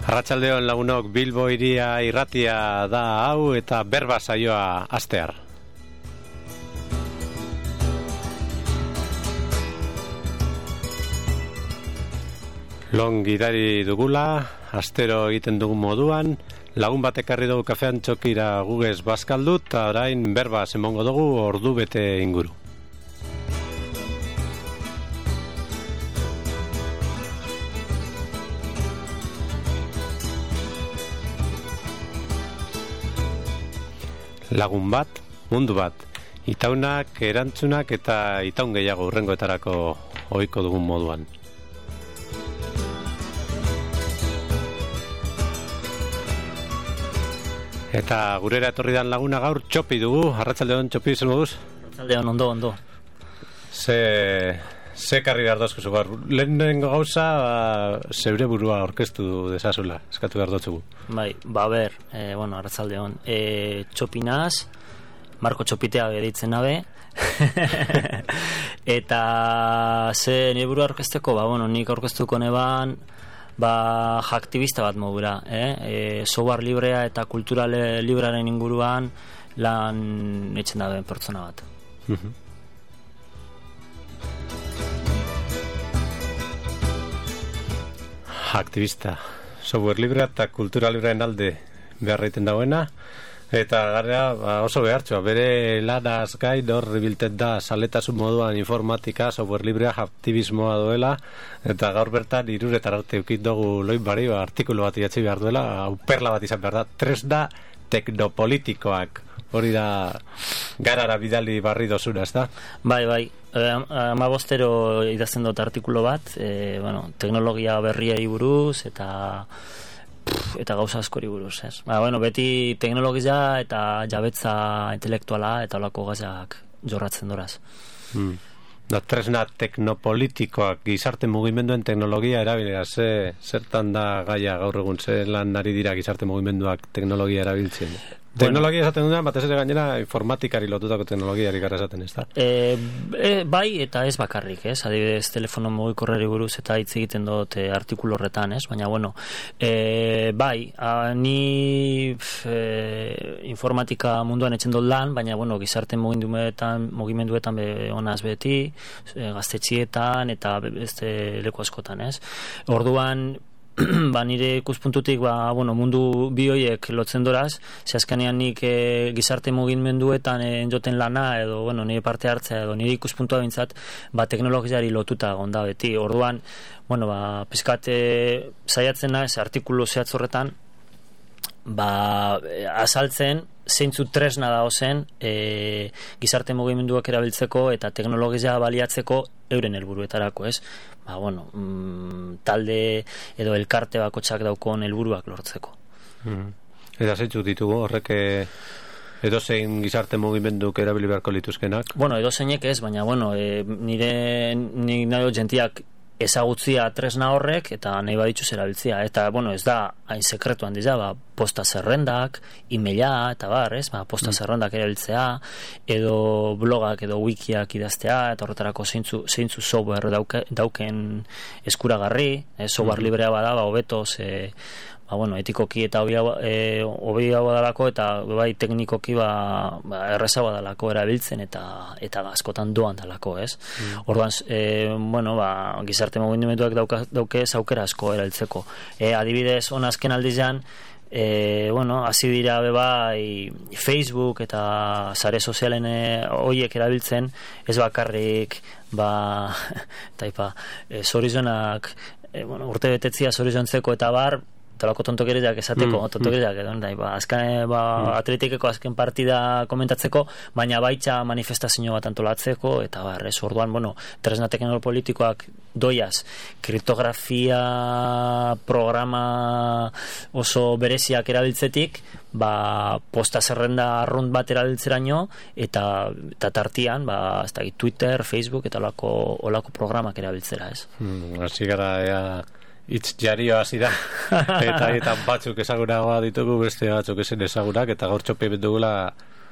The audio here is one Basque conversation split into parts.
Arratsaldeon lagunok, Bilbo hiria irratia da hau eta berba saioa hastear. Long gidari dugula, astero egiten dugun moduan, lagun bat ekarri dugu kafean txokira gugez bazkaldu eta orain berba emongo dugu ordu bete inguru. Lagun bat, mundu bat, itaunak, erantzunak eta itaun gehiago hurrengoetarako ohiko dugun moduan. Eta gurera etorri dan laguna gaur Txopi dugu, arratsaldeon Txopi, zer moduz? Arratsaldeon, ondo. Ze karri gardozku gaur. Lehenengo gauza, zeure burua orkestu desazula, eskatu gardotzugu. Bai, ber, arratsaldeon. Txopinaz, Marko Txopitea beditzen nabe. Eta ze nire burua orkesteko, nik orkestuko neban, aktivista bat modura, software librea eta kultura librearen inguruan lan etxen dabe pertsona bat. Aktivista, software librea eta kultura librearen alde beharreiten dauena, eta gara oso behartxoa, bere lanaz gain hor biltet da saletasun moduan informatika, software librea, aktivismoa duela, eta gaur bertan iruretar arte eukit dugu loin bari, artikulu bat idatzi behar duela, perla bat izan behar da, tresna teknopolitikoak, hori da garara bidali barri dozuna, ez da? Bai, 15 idazten dut artikulu bat, teknologia berriari buruz, eta gauza askori buruz, ez? Beti teknologia eta jabetza intelektuala eta olako gazak jorratzen doraz. Tresna teknopolitikoak gizarte mugimenduen teknologia erabilera, zertan da gaia gaur egun, lan ari dira gizarte mugimenduak teknologia erabiltzen? Teknologia esaten dudan, batez ere gainera informatikari lotutako teknologiari gara esaten, ez da? Bai, eta ez bakarrik, ez? Adibidez, telefono mugikorrari buruz eta hitz egiten dut artikulu horretan, ez? Baina, bai, ni informatika munduan etxen dut lan, baina, gizarte mugimenduetan honaz beti, gaztetxietan eta beste leku askotan, ez? Orduan, nire ikuspuntutik mundu bi horiek lotzen doraz, ze azkenean nik gizarte mugimenduetan enjoten lana edo nire parte hartzea edo nire ikuspuntua bintzat teknologiari lotuta gonda beti. Orduan, pizkat saiatzen naiz artikulu zehatz horretan azaltzen zeintzu tresna da ozen gizarte mugimenduak erabiltzeko eta teknologia baliatzeko euren helburuetarako, ez? Talde edo elkarte bakotxak daukon helburuak lortzeko. Eta zeintzu ditugu horrek edozein gizarte mugimenduk erabili beharko lituzkenak? Edozeinek ez, baina nik nahi jentiak ezagutzia tresna horrek eta nahi badituz erabiltzia. Eta, ez da hain sekretuan dira, posta zerrendak, e-maila, eta posta zerrendak erabiltzea, edo blogak edo wikiak idaztea, eta horretarako zeintzu software dauken eskuragarri, software librea bada, hobetoz, etikoki eta hobi hau dalako eta teknikoki errezagoa dalako erabiltzen eta askotan doan dalako, ez? Orduan, gizarte mugimenduak dauke aukera asko erabiltzeko. Adibidez, azken aldizan, hasi dira Facebook eta sare sozialen horiek erabiltzen, ez bakarrik zorizonak urte betetzia zorizontzeko eta talako tontokeriak esateko, tontokeriak edo, azken atletikeko azken partida komentatzeko, baina baitza manifestazio bat antolatzeko, eta orduan, tresna teknopolitikoak doiaz, kriptografia programa oso bereziak erabiltzetik, posta zerrenda arrunt bat erabiltzeraino, eta tartian, Twitter, Facebook, eta olako programak erabiltzera, ez? Hasi gara, hitz jarioa hasi da eta batzuk ezagunagoa ditugu, beste batzuk esen ezagunak, eta gaur Txopi dugula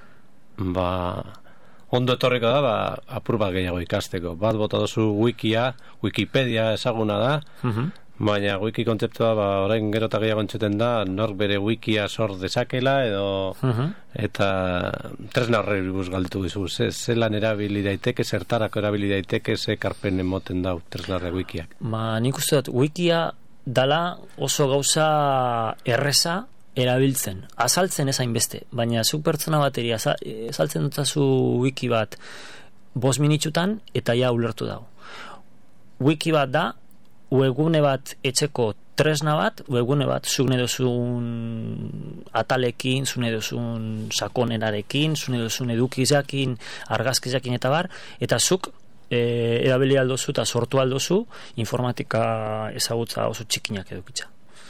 ondo etorriko da apur bat gehiago ikasteko. Bat bota duzu Wikipedia ezaguna da, Baina wiki kontzeptua orain gero eta gehiago entzuten da nork bere wikia sor dezakela edo eta tresna horri buruz galdetu dizu. Zelan erabili daiteke, zertarako erabili daiteke, ze ekarpen emoten dau tresna horre wikiak. Nik uste dut wikia dala oso gauza erreza erabiltzen. Azaltzen ezain beste, baina zuk pertsona bateri azaltzen dutazu wiki bat 5 minutsutan eta ja ulertu dago. Wiki bat da webgune bat etxeko tresna bat, webgune bat zune dozun atalekin, zune dozun sakonerarekin, zune dozun edukizakin, argazkizakin eta bar, eta zuk erabili aldozu eta sortu aldozu informatika ezagutza oso txikinak edukitza.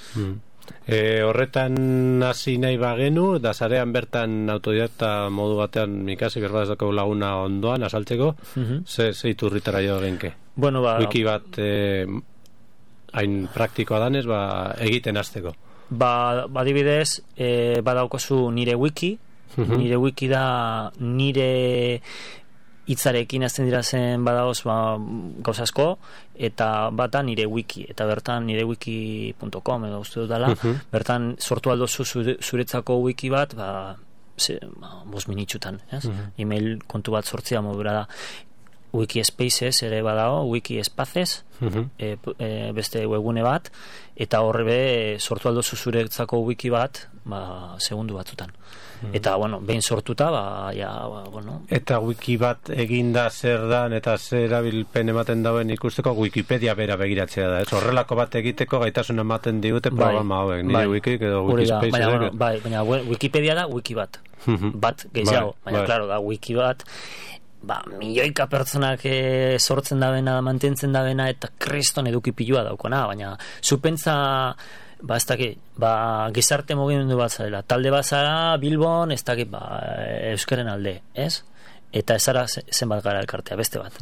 Horretan hasi nahi bagenu, da zarean bertan autodidakta modu batean ikasi berbaz dako laguna ondoan azaltzeko, ze iturritara jo genke? Bueno, wiki bat hain praktikoa danez, egiten hasteko. Adibidez, badaukozu nire wiki, nire wiki da nire hitzarekin azten dira zen badaoz gauzasko, eta bata nire wiki, eta bertan nirewiki.com edo uste dut dela, bertan sortu aldozu zuretzako wiki bat 5 minutsutan, email kontu bat sortzea modura da. Wiki Spaces ere badao, Wiki Espaces, beste webgune bat, eta horre sortu aldozu zuretzako wiki bat, segundu batzutan. Eta, behin sortuta, Eta wiki bat eginda zer dan, eta zer erabilpen ematen dauen ikusteko Wikipedia bera begiratzea da. Horrelako bat egiteko gaitasun ematen digute programa hauek, nire wiki edo Wiki Spaces. Baina Wikipedia da wiki bat. Bat gehiago, baina, klaro, da wiki bat, milioika pertsonak sortzen dabena, mantentzen dabena, eta kriston edukipilua daukona, baina zupentza ez dakit, gizarte mugimendu bat zarela, talde bat zara Bilbon, ez dakit, euskaren alde, ez? Eta ez zara zenbat gara elkartea, beste bat.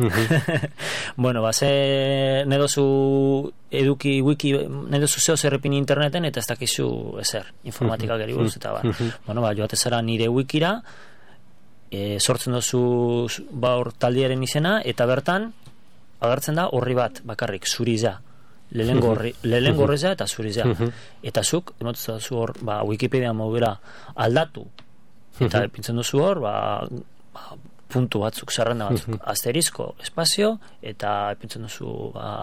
Nedozu eduki wiki, nedozu zeo zerrepin interneten, eta ez dakizu ezer, informatikak eri buruz, eta joate zara nire wikira, sortzen dozu taldiaren izena, eta bertan agertzen da horri bat bakarrik, zuriza, lehengo horreza eta zuriza, eta zuk emotzen dozu hor Wikipedia modura aldatu, eta pintzen dozu hor puntu batzuk, zerrenda batzuk, asterizko, espazio, eta pintzen dozu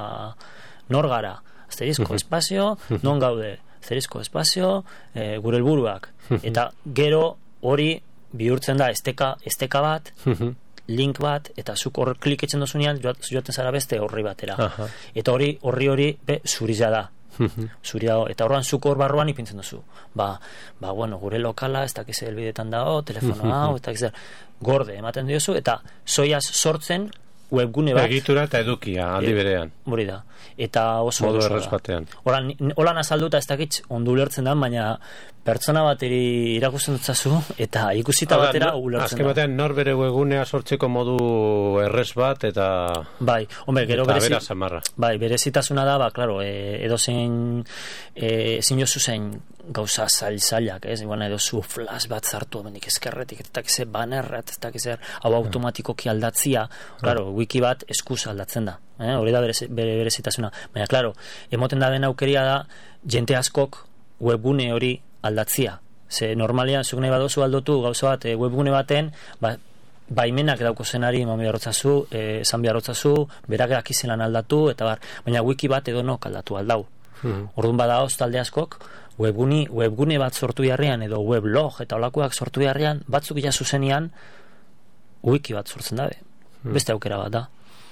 nor gara, asterizko, espazio, non gaude, asterizko, espazio, gure helburuak, eta gero hori bihurtzen da esteka bat, link bat, eta zuk hor kliketzen dozunean joaten zara beste horri batera. Eta horri zuriza da. Eta horran zuk hor barruan ipintzen dozu. Gure lokala, ez dakiz helbidetan dago, telefono hau, ez dakiz gorde ematen diozu, eta zoiaz sortzen webgune bat. Egitura eta edukia, aldi berean. Hori da. Eta oso modu erraz batean. Holan azalduta ez dakitz ondo ulertzen da, baina pertsona bateri irakusten dutzazu, eta ikusita batera ulertzen da. Azken batean nor bere webgunea sortzeko modu errez bat, eta gero bera samarra. Berezitasuna da, klaro, edozein ezin jozu zen gauza zailak, ez? Edozu flash bat zartu, benik eskerretik, ez dakiz banerrat, ez dakiz hau automatikoki aldatzia, klaro, wiki bat eskuz aldatzen da. Hori da berezitasuna. Baina, klaro, emoten da den aukeria da, jente askok webgune hori aldatzia. Ze normalian, zuk nahi badozu aldotu gauza bat webgune baten, baimenak dauko zenari eman beharrotzazu, esan beharrotzazu, berak dakizelan aldatu, eta baina wiki bat edo nok aldatu aldau. Orduan badaoz talde askok, webgune bat sortu jarrian, edo weblog eta olakoak sortu jarrian, batzuk ja zuzenian, wiki bat sortzen dabe. Beste aukera bat da.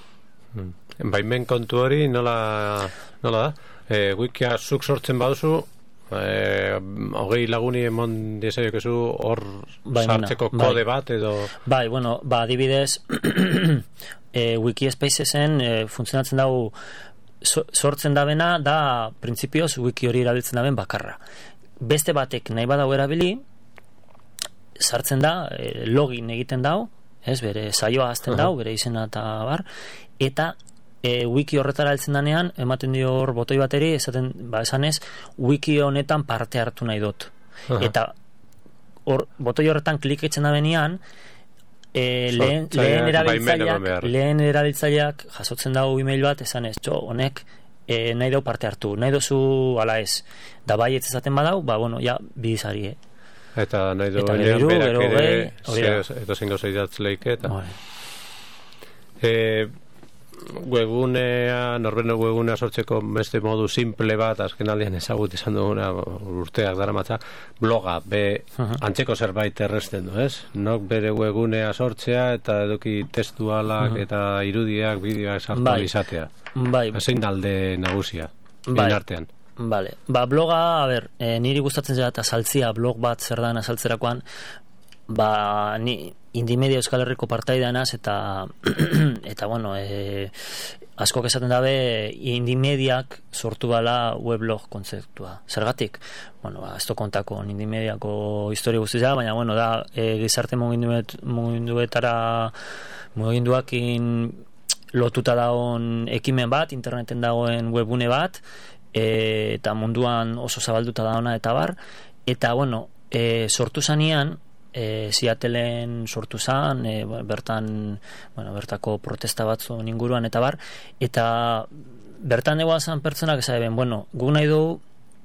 Baimen kontu hori nola da? Wikia zuk sortzen baduzu, 20 laguni emon diezaiokezu hor sartzeko kode bat edo... adibidez Wiki Spacesen funtzionatzen dago sortzen dabena da printzipioz wiki hori erabiltzen daben bakarra. Beste batek nahi badau erabili sartzen da, login egiten dau, bere saioa azten dau, bere izena eta eta wiki horretara heltzen danean, ematen dio hor botoi bateri, esanez, wiki honetan parte hartu nahi dut. Eta botoi horretan kliketzen da benean, lehen erabiltzaileak jasotzen dago email bat, esanez, honek nahi dau parte hartu, nahi dozu ala ez, da bai ez ezaten badau, ba, bueno, ja, bidizari, Eta nahi du gero berak ere, gehi, edo zingo zeidatz leike, eta... Webgunea, norbeno webgunea sortzeko beste modu simple bat, azken aldean ezagut izan duguna urteak dara matza, bloga, antzeko zerbait erresten du, ez? Nok bere webgunea sortzea eta eduki testualak eta irudiak, bideoak sartu izatea. Bai. Zein alde nagusia, artean. Vale. Ba, bloga, a ber, niri gustatzen zera eta saltzia blog bat zer dan azaltzerakoan, ba, ni Indimedia Euskal Herriko partaidanaz eta bueno, askok esaten dabe Indimediak sortu bala weblog kontzeptua. Zergatik? Bueno, ez do kontako Indimediako historia guztia, baina bueno, da gizarte mugimenduakin lotuta dagoen ekimen bat, interneten dagoen webune bat, eta munduan oso zabalduta dagoena eta bar, eta bueno, sortu zanean Seattleen sortu zan, bertako protesta batzu inguruan eta bar, eta bertan egoa zan pertsonak esaben, bueno, guk nahi dugu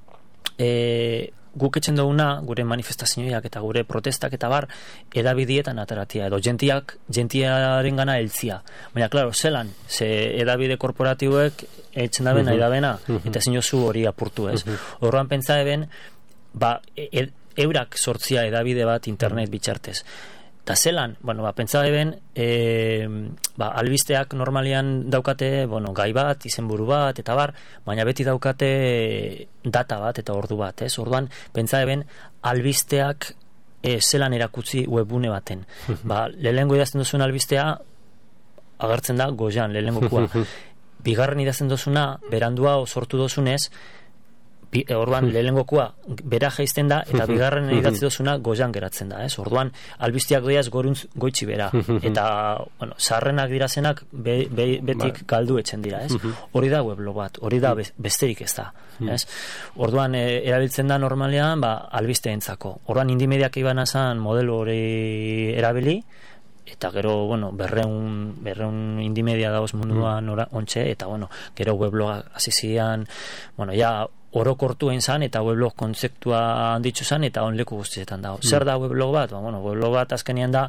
guk etxen duguna, gure manifestazioak eta gure protestak eta bar, edabidietan ateratia, edo gentiaren gana heltzia. Baina, klaro, zelan, ze edabide korporatiboek etxen daben nahi dabena, eta zinozu hori apurtu, ez? Horroan pentsa eben, ba, eurak sortzia edabide bat internet bitxartez. Ta zelan, bueno, pentsa eben, albisteak normalian daukate, bueno, gai bat, izenburu bat, eta bar, baina beti daukate data bat eta ordu bat, ez? Orduan, pentsa eben, albisteak zelan erakutsi webune baten. Lehengo idazten duzuen albistea, agertzen da goian, lehenengokua. Bigarren idazten duzuna, berandua sortu duzunez, orduan lehenengokua bera jaizten da eta bigarren idatzi dozuna goian geratzen da, ez? Orduan albiztiak doiaz goruntz goitxi bera eta, bueno, sarrenak dirazenak betik galdu etzen dira, ez? Hori da weblog bat, hori da besterik ez da, ez? Orduan erabiltzen da normalean, albisteentzako. Orduan Indimediak iban azan modelo hori erabili, eta gero, bueno, berreun Indimedia dauz munduan ontxe, eta, bueno, gero weblogak hasi zian, bueno, ja, orokortu egin zan, eta weblog kontzeptua handitzu zan, eta onleku guztietan dago. Zer da weblog bat? Bueno, weblog bat azkenean da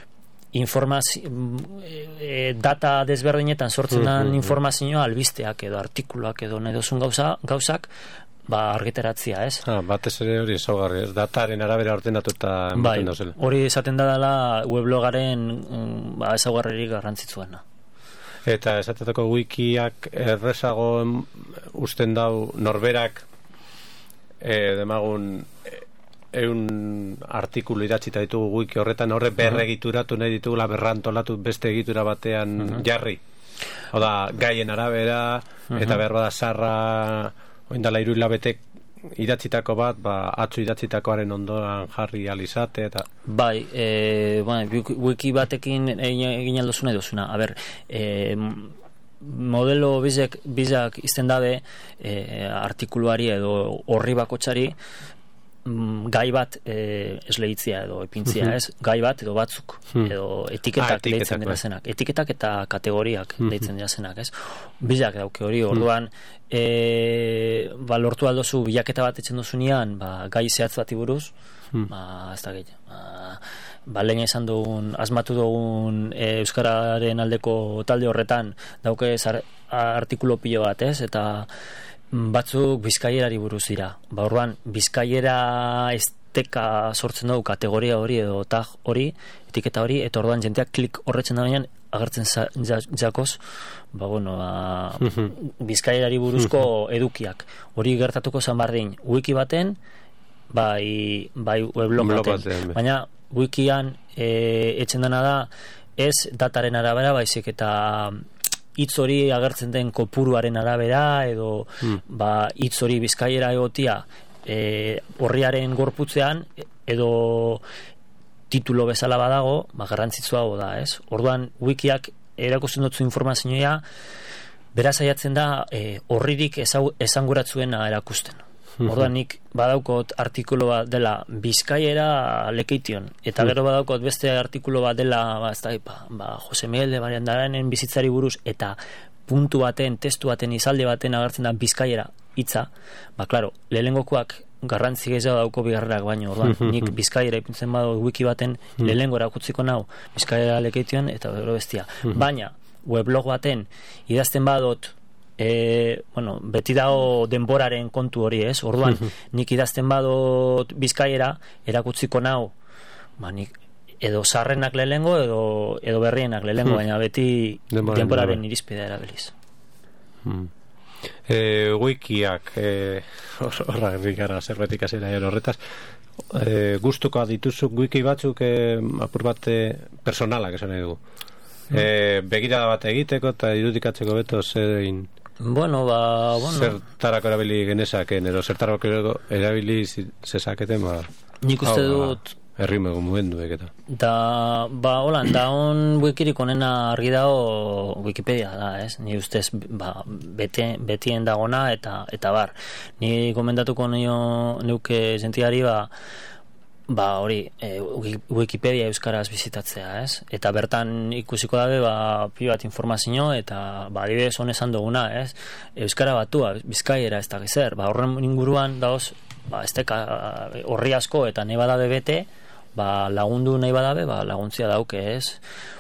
data desberdinetan sortzen den informazioa albisteak edo artikuluak edo nahi dozun gauzak argitaratzia, ez? Batez ere hori ezaugarri, dataren arabera ordenatuta ematen dauzela. Hori esaten dela weblogaren ezaugarririk garrantzitsuena. Eta esatetako wikiak errezago usten dau norberak demagun artikulu idatzita ditugu wiki horretan horre berregituratu nahi ditugula berrantolatu beste egitura batean jarri. Oda, gaien arabera eta behar bada sarra oindala 3 hilabetek idatzitako bat, atzu idatzitakoaren ondoan jarri alizate eta... Bai, wiki batekin egin aldozuna edozuna. A ber, modelo bizak izten dabe artikuluari edo horri bakotxari gai bat esleitzia edo epintzia, ez? Gai bat edo batzuk, edo etiketak deitzen dira zenak. Etiketak eta kategoriak deitzen dira zenak, ez? Bizak dauke hori, orduan lortu aldozu bilaketa bat etxen dozunean, gai zehatz bati buruz, ez da gehiago. Lehen esan dugun, asmatu dugun Euskararen aldeko talde horretan dauke artikulo pilo bat, ez? Eta batzuk bizkaierari buruz dira. Orduan, bizkaiera esteka sortzen dugu kategoria hori edo tag hori, etiketa hori, eta orduan jenteak klik horretzen da baina agertzen jakoz, bizkaierari buruzko edukiak. Hori gertatuko zan bardin, wiki baten, bai weblog baten. Baina, wikian etxen dena da, ez dataren arabera, baizik eta hitz hori agertzen den kopuruaren arabera edo hitz hori bizkaiera egotia horriaren gorputzean edo titulo bezala badago, garrantzitsuago da, ez? Orduan wikiak erakusten dutzu informazioa beraz saiatzen da horririk esanguratzuen erakusten. Orduan nik badaukot artikulu bat dela bizkaiera lekeition, eta gero badaukot beste artikulu bat dela Jose Miguel de Barandaranen bizitzari buruz, eta puntu baten, testu baten, izalde baten agertzen da bizkaiera hitza, ba, klaro, lehenengokoak garrantzi gehiago dauko bigarrerak baino, orduan, nik bizkaiera ipintzen badu wiki baten, lehenengo erakutziko nau, bizkaiera lekeitioan, eta gero bestia. Baina, weblog baten, idazten badot, bueno, beti dago denboraren kontu hori, ez? Orduan, nik idazten badot bizkaiera, erakutziko nau, ba, nik edo sarrenak lehengo edo berrienak lehengo, baina beti denboraren irizpidea erabiliz. Wikiak horra gara zerbetik azera horretaz, gustuko dituzu wiki batzuk apur bat personalak esan nahi dugu, begirada bat egiteko eta irudikatzeko beto zein bueno, zertarako erabili genezaken edo zertarako erabili zezaketen nik uste dut herrimego mugenduek eta holan, da on wikirik onena argi dago Wikipedia da, ez? Ni ustez betien dagona eta bar. Ni gomendatuko neuke sentiari hori Wikipedia euskaraz bizitatzea, ez? Eta bertan ikusiko dabe pilo bat informazio eta adibidez hon esan duguna, ez? Euskara batua, bizkaiera ez da gezer, horren inguruan dauz horri asko eta nahi badabe bete, lagundu nahi badabe, laguntzia dauke, ez?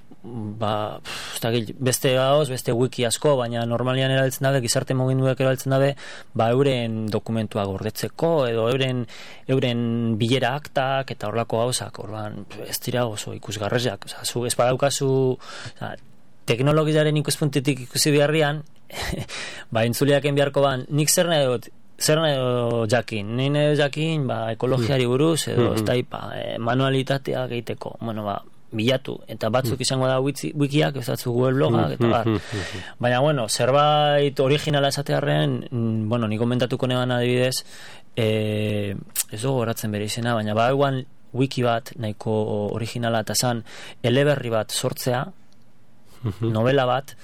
Beste gauz, beste wiki asko, baina normalian erabiltzen dabe, gizarte mugimenduek erabiltzen dabe, euren dokumentuak gordetzeko, edo euren bilera aktak, eta horlako gauzak, orban, ez dira oso ikusgarreziak, zu ez badaukazu, teknologiaren ikuspuntetik ikusi beharrian, entzuliaken beharko nik zer nahi dut, jakin, nire jakin ekologiari buruz edo manualitatea egiteko, bilatu, eta batzuk izango da wikiak, ez datzu Google blogak eta bar, baina zerbait originala esatearren, nik komentatuko neban adibidez, ez dugu horatzen bere izena, baina eguan wiki bat nahiko originala eta zan eleberri bat sortzea, novela bat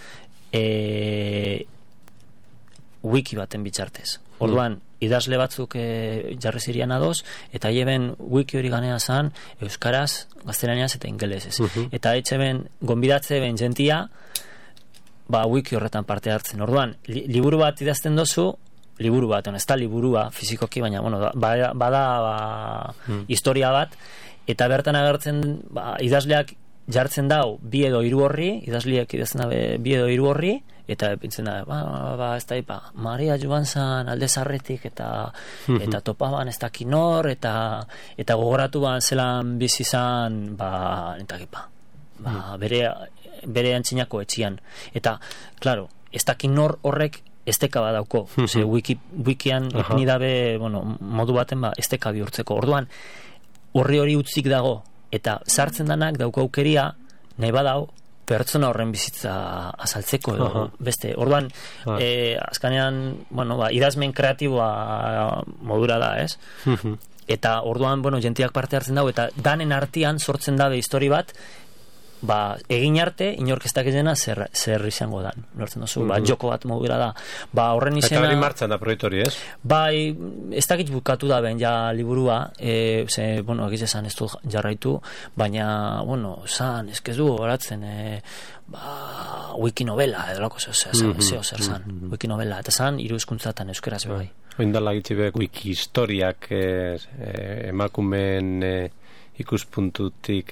wiki baten bitzartez. Orduan, idazle batzuk jarri zirian adoz, eta hien wiki hori ganea zan euskaraz, gaztelaniaz eta ingelesez. Eta ben gonbidatze ben jentia wiki horretan parte hartzen. Orduan, liburu bat idazten dozu, liburu bat, ez da liburua fizikoki, baina bada historia bat, eta bertan agertzen idazleak jartzen dau bi edo hiru horri, idazleak idazten dabe bi edo hiru horri, eta pintzen da, ez da, Maria joan zan alde zarretik, eta topaban ez dakin hor, eta gogoratu zelan bizi zan, bere antzinako etxian. Eta, klaro, ez dakin hor horrek esteka badauko, wikian ni dabe, modu baten esteka bihurtzeko. Orduan, hori utzik dago, eta sartzen danak dauko aukeria, nahi badau, pertsona horren bizitza azaltzeko edo beste. Orduan, azkanean, idazmen kreatiboa modura da, ez? Eta orduan, jentiak parte hartzen dago, eta danen artean sortzen dabe histori bat, egin arte, inorkestak izena zer izango dan. Lortzen duzu, joko bat modura da. Horren izena... Eta hori martxan da proiektu hori, ez? Ez dakit bukatu da ben ja liburua, egiz esan ez du jarraitu, baina, zan, ez du horatzen, wiki novela, edo lako zeo zer zan, wiki novela, eta zan, hiru hizkuntzatan euskaraz bai. Oindala gitxibek wiki historiak emakumeen ikuspuntutik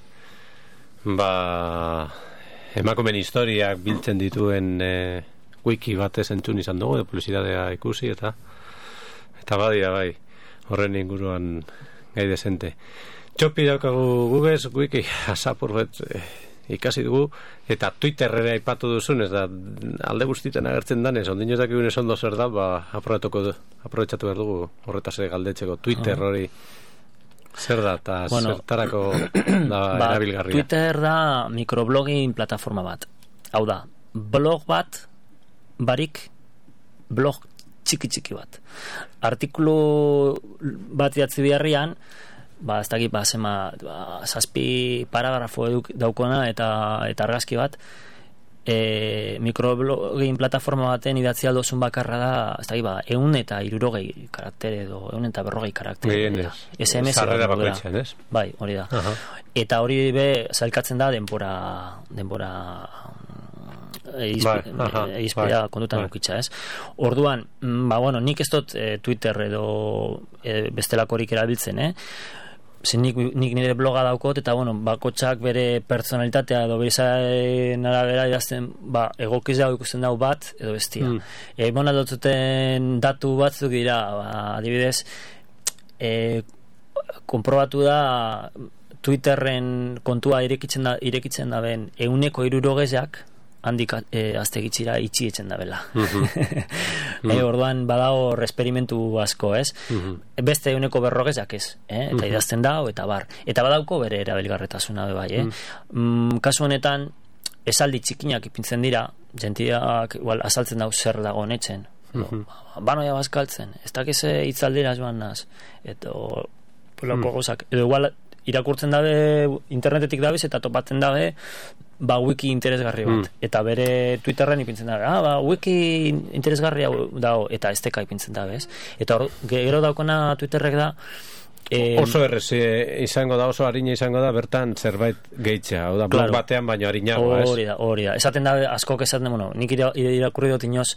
emakumen historiak biltzen dituen wiki batez entzun izan dugu, publizidadea ikusi eta badia horren inguruan gai desente. Txopi daukagu Google wiki asapur bet ikasi dugu, eta Twitterrera aipatu duzun, ez da alde guztiten agertzen danez, ondino ez dakigunez ondo zer da, aprobetxatu behar dugu horretaz galdetzeko Twitter hori zer da, eta zertarako da erabilgarria. Twitter da mikroblogging plataforma bat. Hau da, blog bat barik blog txiki bat. Artikulu bat idatzi biharrian, ez dakit, zazpi paragrafo daukona eta argazki bat, mikroblogging plataforma baten idatzi aldozun bakarra da, ez dakit, 160 karaktere edo 140 karaktere. SMS sarrera bakoitzen, ez? Bai, hori da. Eta hori zailkatzen da denbora izpidea kontutan ukitza, ez? Orduan, nik ez dut Twitter edo bestelakorik erabiltzen, nik nire bloga daukot, eta bakotxak bere personalitatea edo berizaren arabera idazten, egokiz dago ikusten dau bat edo bestia. Dotzuten datu batzuk dira, adibidez, konprobatu da Twitterren kontua irekitzen da ben 160 handik aztegitzira itxietzen da bela. Orduan badago esperimentu asko, ez? Beste 140 ez, eta idazten da, eta bar. Eta badauko bere erabilgarretasuna bai, kasu honetan, esaldi txikinak ipintzen dira, jentiak azaltzen dau zer dago netzen. Banoia bazkaltzen, ez dakize hitzaldira joan naz. Edo igual irakurtzen dabe, internetetik dabiz, eta topatzen dabe, wiki interesgarri bat. Eta bere Twitterren ipintzen dabe, wiki interesgarri dago, eta ez teka ipintzen dabe, ez? Eta gero daukona Twitterrek da, oso errez izango da, oso harina izango da, bertan zerbait gehitzea, hau da, blog batean baino harinago, ez? Hori da, esaten dabe, askok esaten, nik irakurri dut inoz,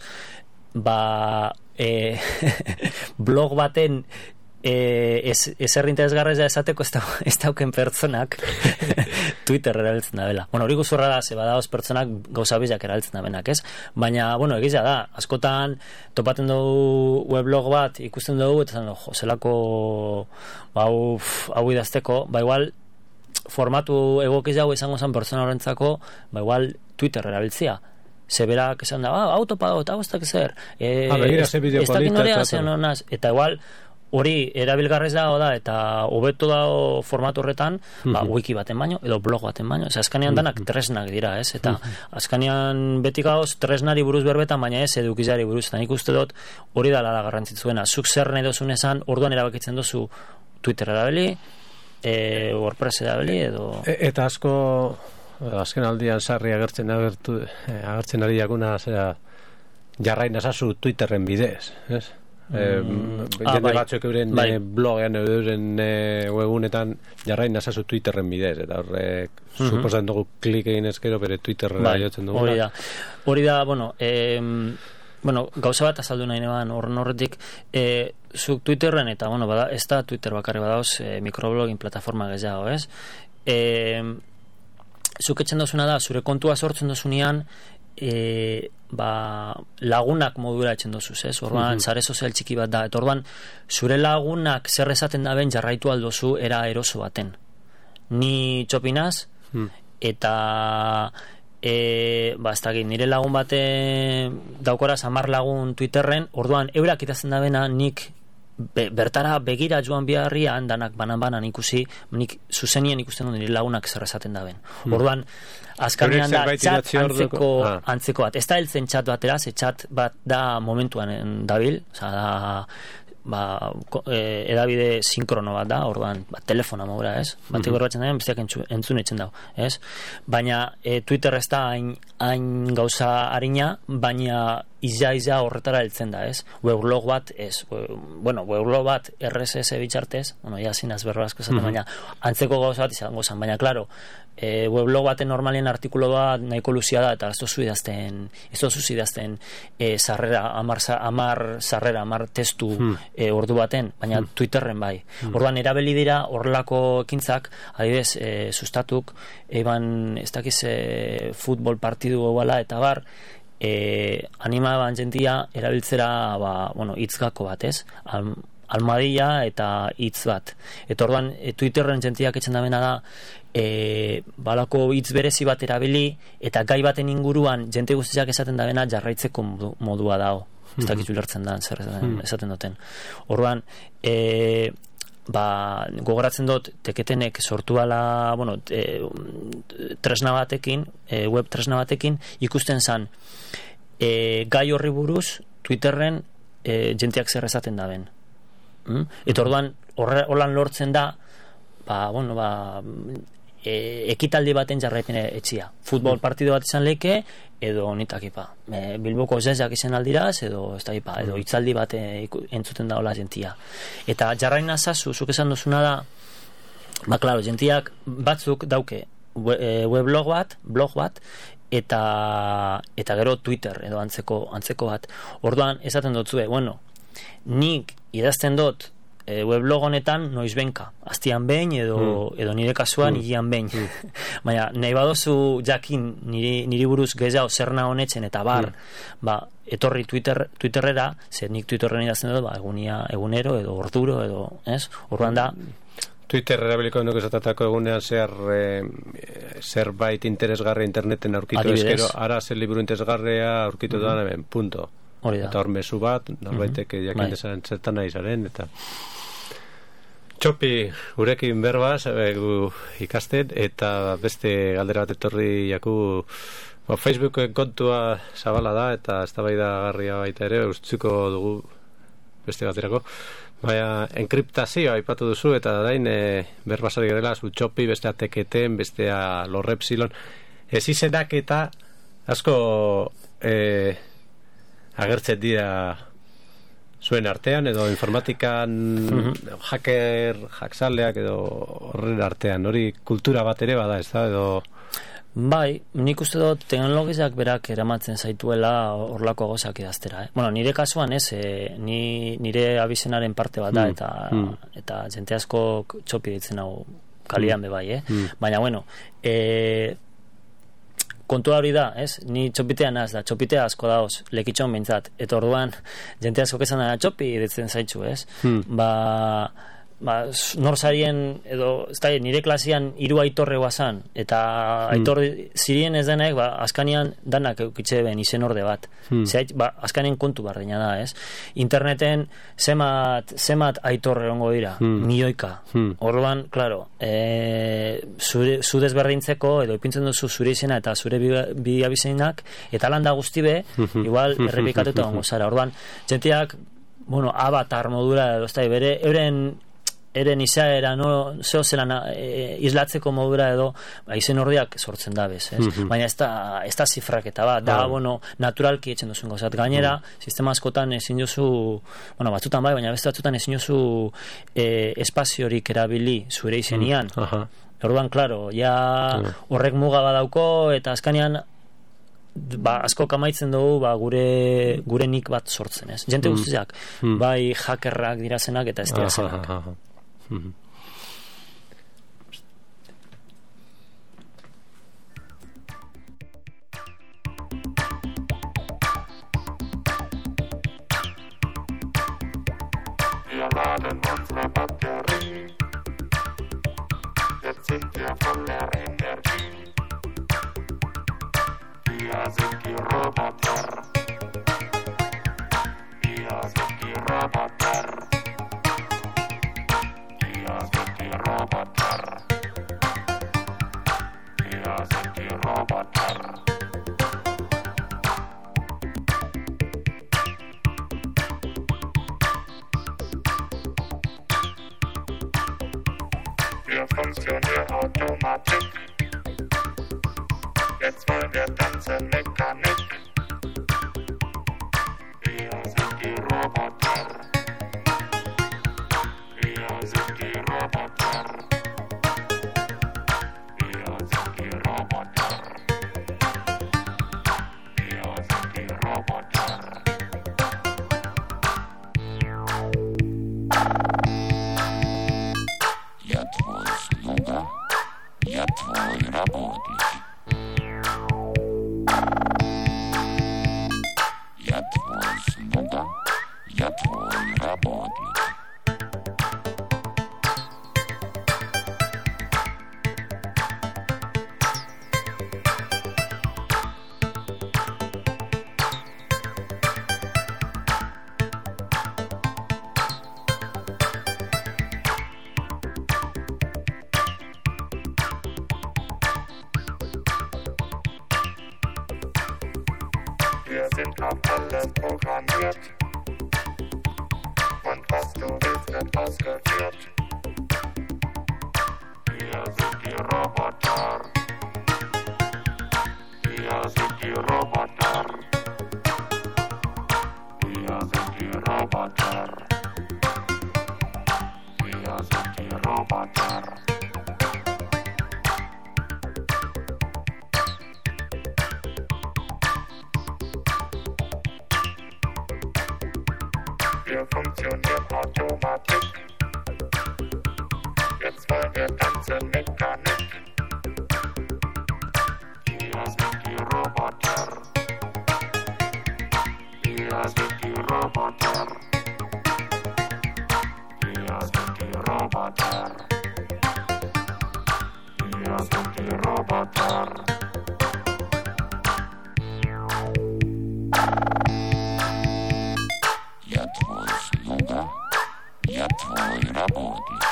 blog baten ezer interesgarrez da esateko ez dauken pertsonak Twitter erabiltzen da bela. Hori guzurra da, ze badaoz pertsonak gauza bizak erabiltzen da benak, ez? Baina, egizia da, askotan topaten dugu weblog bat, ikusten dugu, eta zelako hau idazteko, igual formatu egokiz dago izango zen pertsona horrentzako, igual Twitter erabiltzia. Zeberak esan da, autopa dago, eta guztak ezer. Begira ze bideo polita. Eta igual, hori erabilgarrez dago da, eta hobeto dago formatu horretan, wiki baten baino, edo blog baten baino. Azkanean danak tresnak dira, ez? Eta azkanean beti gauz tresnari buruz berbetan, baina ez edukizari buruz. Eta nik uste dut hori dala da garrantzitzuena. Zuk zer nahi dozun esan, orduan erabakitzen dozu Twitter erabili, WordPress erabili, edo... Eta asko, azken aldian sarri agertzen ari jaguna, jarrain azazu Twitterren bidez, ez? Jende batzuk euren blogean euren webunetan jarrain nazazu Twitterren bidez, eta horrek suposan dugu klik egin ezkero bere Twitterra jotzen dugu. Hori da, gauza bat azaldu nahi neban horretik, zuk Twitterren, eta ez da Twitter bakarri badauz, mikroblogging plataforma gehiago, ez? Zuk etxen dozuna da, zure kontua sortzen dozunean, lagunak modura etxen dozuz, ez? Orduan, zare sozial txiki bat da, eta orduan, zure lagunak zer esaten da ben jarraitu aldozu era eroso baten. Ni txopinaz, eta ez dakit, nire lagun bate daukoraz 10 lagun Twitterren, orduan, eurak itazen da bena, nik bertara begira joan biharrian, danak banan ikusi, nik zuzenien ikusten dut nire lagunak zer esaten da ben. Orduan, azkanean da txat antzeko bat. Ez da heltzen txat batera, ze txat bat da momentuan dabil, edabide sinkrono bat da, orduan, telefona modura, ez? Batik gorbatzen da, besteak entzun etzen dau, ez? Baina Twitter ez da hain gauza harina, baina izia horretara heltzen da, ez? Weblog bat, ez? Weblog bat RSS bitxartez, zinaz berro asko esaten, baina antzeko gauza bat izango zen, baina, klaro, weblog baten normalien artikulo bat nahiko luzia da, eta ez dozu idazten sarrera, 10 sarrera, 10 testu ordu baten, baina Twitterren bai. Orduan, erabili dira horrelako ekintzak, adibidez, sustatuk, eban, ez dakiz futbol partidu goala, eta bar, anima eban jentia erabiltzera, hitzgako bat, ez? Almadilla eta hitz bat. Eta orduan, Twitterren jentiak etxen da bena da, balako hitz berezi bat erabili, eta gai baten inguruan jente guztiak esaten da bena jarraitzeko modua dago. Ez dakizu lertzen da, zer esaten duten. Orduan, gogoratzen dut, teketenek sortu ala, tresna batekin, web tresna batekin, ikusten zan, gai horri buruz, Twitterren jentiak zer esaten da ben. Eta orduan, horlan lortzen da, ekitaldi baten jarraipene etxia. Futbol partido bat izan leke, edo nitakipa. Bilboko zezak izan aldiraz, edo hitzaldi bat entzuten da hola jentia. Eta jarraina zazu, zuk esan duzuna da, klaro, jentiak batzuk dauke blog bat, eta gero Twitter edo antzeko bat. Orduan esaten dotzue, bueno, nik idazten dut weblog honetan noizbenka, astian behin edo nire kasuan hilean behin. Baina nahi badozu jakin niri buruz gehiago zer nahi honetzen eta etorri Twitterrera, zer nik Twitterren idazten dut, egunero edo orduro edo, ez? Orduan da Twitter erabiliko nuke esatatako egunean zerbait interesgarria interneten aurkitu ezkero, ara zer liburu interesgarria aurkitu doan hemen, punto. Eta hor mezu bat, norbaitek jakin desaren zertan nahi zaren, eta Txopi, gurekin berbaz, ikasten, eta beste galdera bat etorri jaku, Facebooken kontua zabala da, eta eztabaida garria baita ere, utziko dugu beste baterako. Baina, enkriptazioa aipatu duzu, eta dain berbazari garela, zu Txopi, bestea teketen, bestea lorrepsilon. Ez izenak eta asko agertzen dira zuen artean, edo informatikan hackzaleak edo horren artean, hori kultura bat ere bada, ez da, edo... Bai, nik uste dut teknologiak berak eramatzen zaituela horlako gozak idaztera. Bueno, nire kasuan ez, nire abizenaren parte bat da, eta jente asko Txopi ditzen hau kalian bebai, baina, bueno, kontua hori da, ez? Ni Txopitea naz da, Txopitea asko daoz, lekitxon bintzat, eta orduan, jente asko kezan da Txopi ditzen zaitzu, ez? Norzarien edo nire klasian 3 aitorre guazan eta aitor zirien ez denek askanian danak eukitze ben izen orde bat askanien kontu bardina da, ez? Interneten zemat aitorre ongo dira, milioika orduan, klaro zu desberdintzeko edo ipintzen duzu zure izena eta zure bi abizenak eta landa guztibe igual errepikatuta ongo zara, orduan jentiak, bueno, avatar modura edo bere eren izaera zeo zelan islatzeko modura edo izen ordeak sortzen da bez, baina ez da zifraketa bat, da, bueno, naturalki etxen duzun gozat, gainera sistema askotan ezin duzu, bueno, batzutan bai, baina beste batzutan ezin duzu espaziorik erabili zure izenian, orduan, klaro, ja horrek muga badauko eta azkanean asko kamaitzen dugu gure nik bat sortzen, ez? Jente guztiak, bai hackerrak dirazenak eta ez dirazenak. Wir laden unsere Batterie, jetzt sind wir voller Energie. Wir sind die Roboter. Wir sind die Roboter. Wir sind die Roboter. Wir sind die Roboter. Wir funktionieren Automatik. Jetzt wollen wir tanzen Mechanik. Wir sind die Roboter. Wir sind die Roboter. Wir sind die Roboter. Wir sind die Roboter. Я твой слуга, я твой работник. Я твой слуга, я твой работник. Wir sind auf alles programmiert. Und was du willst, wird ausgeführt. Wir sind die Roboter. Wir sind die Roboter. Wir sind die Roboter. Wir sind die Roboter. Wir funktionieren Automatik. Jetzt wollen wir tanzen Mechanik. Hier sind die Roboter. Hier sind die Roboter. Hier sind die Roboter. Hier sind die Roboter. Я твой слуга, я твой работник.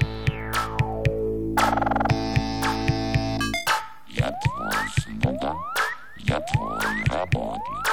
Я твой слуга, я твой работник.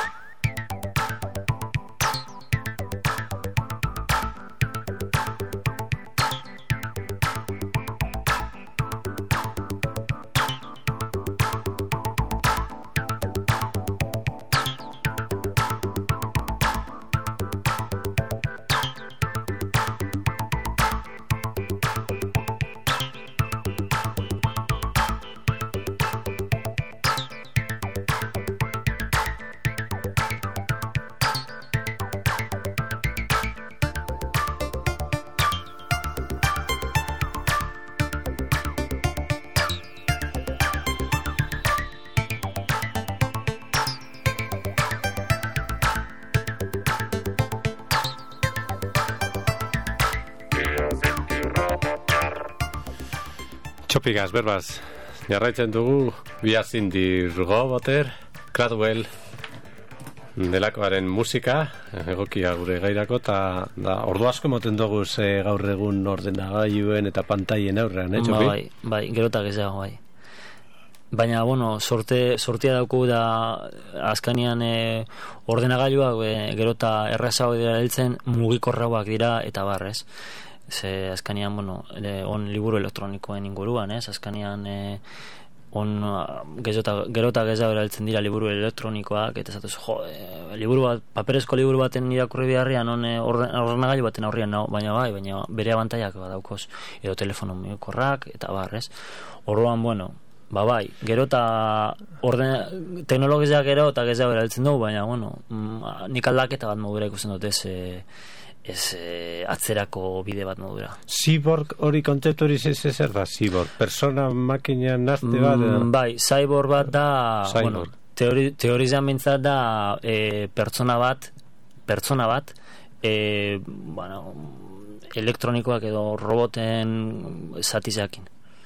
Txopigaz, berbaz, jarraitzen dugu Biazindi Roboter, Cradwell delakoaren musika, egokia gure gairako, eta ordu asko moten dugu gaur egun ordenagailuen eta pantaien aurrean, Txopi? Bai, gerotak ez dago, bai. Baina, bueno, sortia dauku da azkanian ordenagailuak gerota errazago dira heltzen, mugikorrauak dira eta barrez. Ze azkanian, bueno, on liburu elektronikoen inguruan, azkanian gerota gehiago erabiltzen dira liburu elektronikoak, eta zatuz, paperezko liburu baten irakurri beharrian, ordenagailu baten aurrian nau, baina bere abantaiak badaukoz, edo telefono mugikorrak, eta barrez. Orduan, bueno, bai, gerota teknologiak gerota gehiago erabiltzen dugu, baina, bueno, nik aldaketa bat modura ikusten dut ez atzerako bide bat modura. Cyborg hori kontzeptu hori zer da? Cyborg, persona makina nazte bat? Bai, cyborg bat da, bueno, teorizan bintzat da pertsona bat, bueno, elektronikoak edo roboten zatizakin.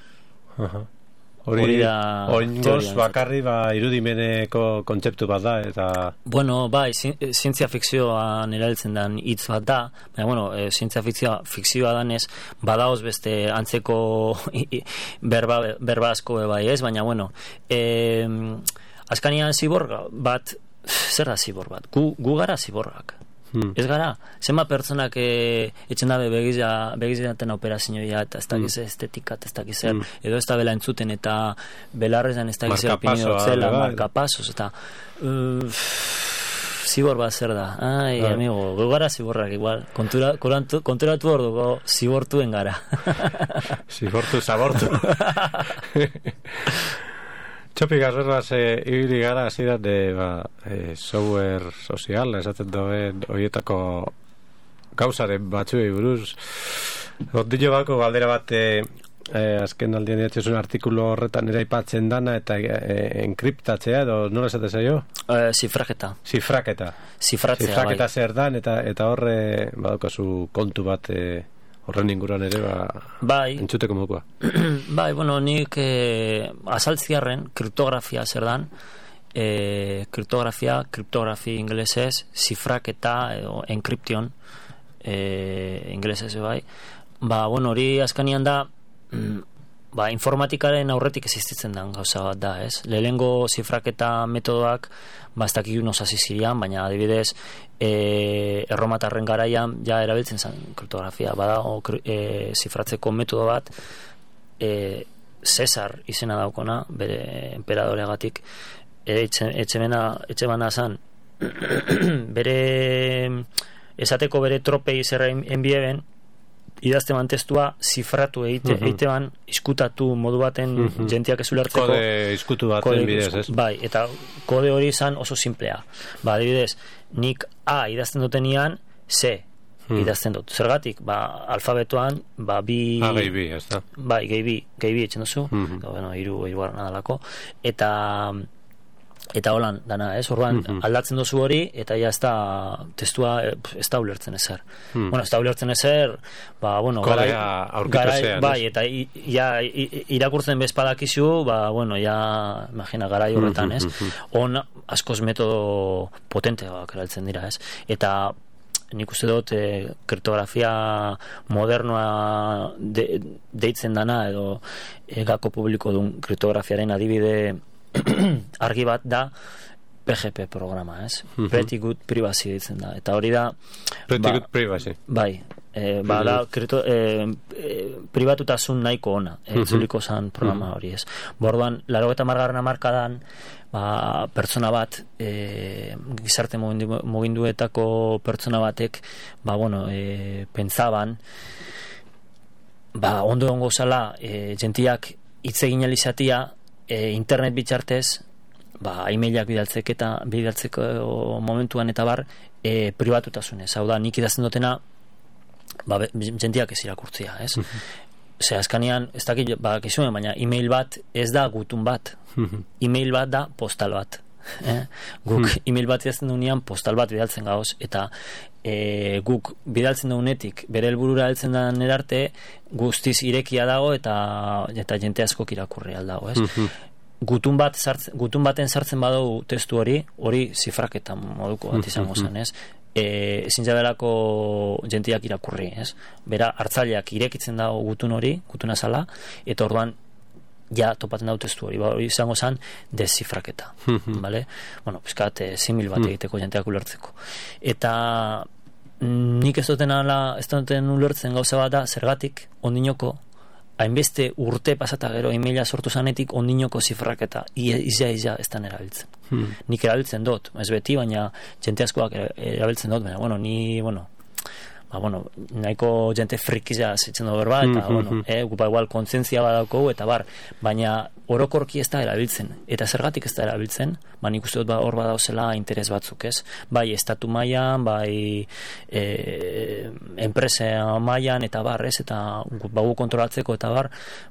Hori oingoz bakarri irudimeneko kontzeptu bat da, eta... Bueno, bai, zientzia fikzioan erabiltzen den hitz bat da, baina, bueno, zientzia fikzioa danez, badaoz beste antzeko berba asko bai ez, baina, bueno, azkanian ziborg bat, zer da ziborg bat? Gu gara ziborgak. Ez gara, zenba pertsonak etxen dabe begizaten operazioa eta ez dakiz estetika, ez dakiz edo ez da bela entzuten eta belarrezan ez dakiz opinio zela, markapasos, eta zibor bat zer da. Ai, amigo, gu gara ziborrak igual, konturatu hor dugu zibortuen gara. Zibortu, zabortu. Txopik azberbaz, ibili gara zidat software sozial, esaten duen horietako gauzaren batzuei buruz. Ondillo bako galdera bat azken aldien diatzezun artikulu horretan eraipatzen dana eta enkriptatzea, edo nola esaten zaio? Zifraketa. Zifraketa zer dan, eta horre badaukazu kontu bat horren inguruan ere entzuteko modukoa. Bai, bueno, nik azaltziarren kriptografia zer dan, kriptografi ingelesez, zifraketa edo encryption ingelesez bai. Bueno, hori azkanian da informatikaren aurretik existitzen den gauza bat da, ez? Lehengo zifraketa metodoak ez dakik unos azizirian, baina adibidez erromatarren garaian ja erabiltzen zen kriptografia, badago zifratzeko metodo bat Cesar izena daukona, bere emperadoreagatik etxemena zan bere esateko bere tropei zerra enbieben idazte testua zifratu eiteban iskutatu modu baten jentiak ez ulertzeko kode iskutu baten bidez, ez? Bai, eta kode hori izan oso simplea. Adibidez, nik A idazten dutenian C idazten dut. Zergatik, alfabetoan, bi... gehi bi, ez da. Bai, gehi bi etxen duzu, bueno, hirugarren adalako, eta holan, dana, ez? Orduan, aldatzen duzu hori, eta ja ez da, testua ez da ulertzen ezer. Bueno, ez da ulertzen ezer, bueno, kodea aurkitzean. Bai, eta irakurtzen bezpadakizu, bueno, ja, imagina, garai horretan, ez? On, askoz metodo potenteak eraltzen dira, ez? Eta nik uste dut kriptografia modernoa deitzen dana, edo gako publiko duen kriptografiaren adibide argi bat da PGP programa, ez? Pretty Good Privacy ditzen da. Eta hori da... Pretty Good Privacy. Bai. Da pribatutasun nahiko ona, zuliko zan programa hori, ez? Borduan, 80. hamarkadan pertsona bat, gizarte muginduetako pertsona batek, pentsaban, ondo ongo zala, jentiak hitz egin alizatia, internet bitxartez, e-mailak bidaltzeko momentuan eta bar, pribatutasunez. Hau da, nik idazten dutena, jentiak ez irakurtzia, ez? Ze azkanean, ez dakit, kizuen, baina e-mail bat ez da gutun bat. E-mail bat da postal bat. Guk e-mail bat idazten dunean postal bat bidaltzen gauz, eta guk bidaltzen dunetik bere helburura heltzen den erarte guztiz irekia dago eta jente askok irakurri aldago, ez? Gutun baten sartzen badugu testu hori zifraketan moduko bat izango zen, ez? Ezin jabelako jentiak irakurri, ez? Bera, hartzaileak irekitzen dago gutun hori, gutuna zala, eta orduan ja topaten dau testu hori, hori izango zen deszifraketa, bale? Bueno, pizkat simil bat egiteko jenteak ulertzeko. Eta nik ez duten ulertzen gauza bat da, zergatik, ondinoko, hainbeste urte pasata gero e-maila sortu zanetik ondinoko zifraketa izia ez da erabiltzen. Nik erabiltzen dut, ez beti, baina jente askoak erabiltzen dut, baina, nahiko jente frikiza zitzen dut berba, eta, gupa igual kontzientzia badauko, eta baina orokorki ez da erabiltzen. Eta zergatik ez da erabiltzen, nik uste dut hor badauzela interes batzuk, ez? Bai, estatu mailan, bai, enpresa mailan, eta ez? Eta gu kontrolatzeko, eta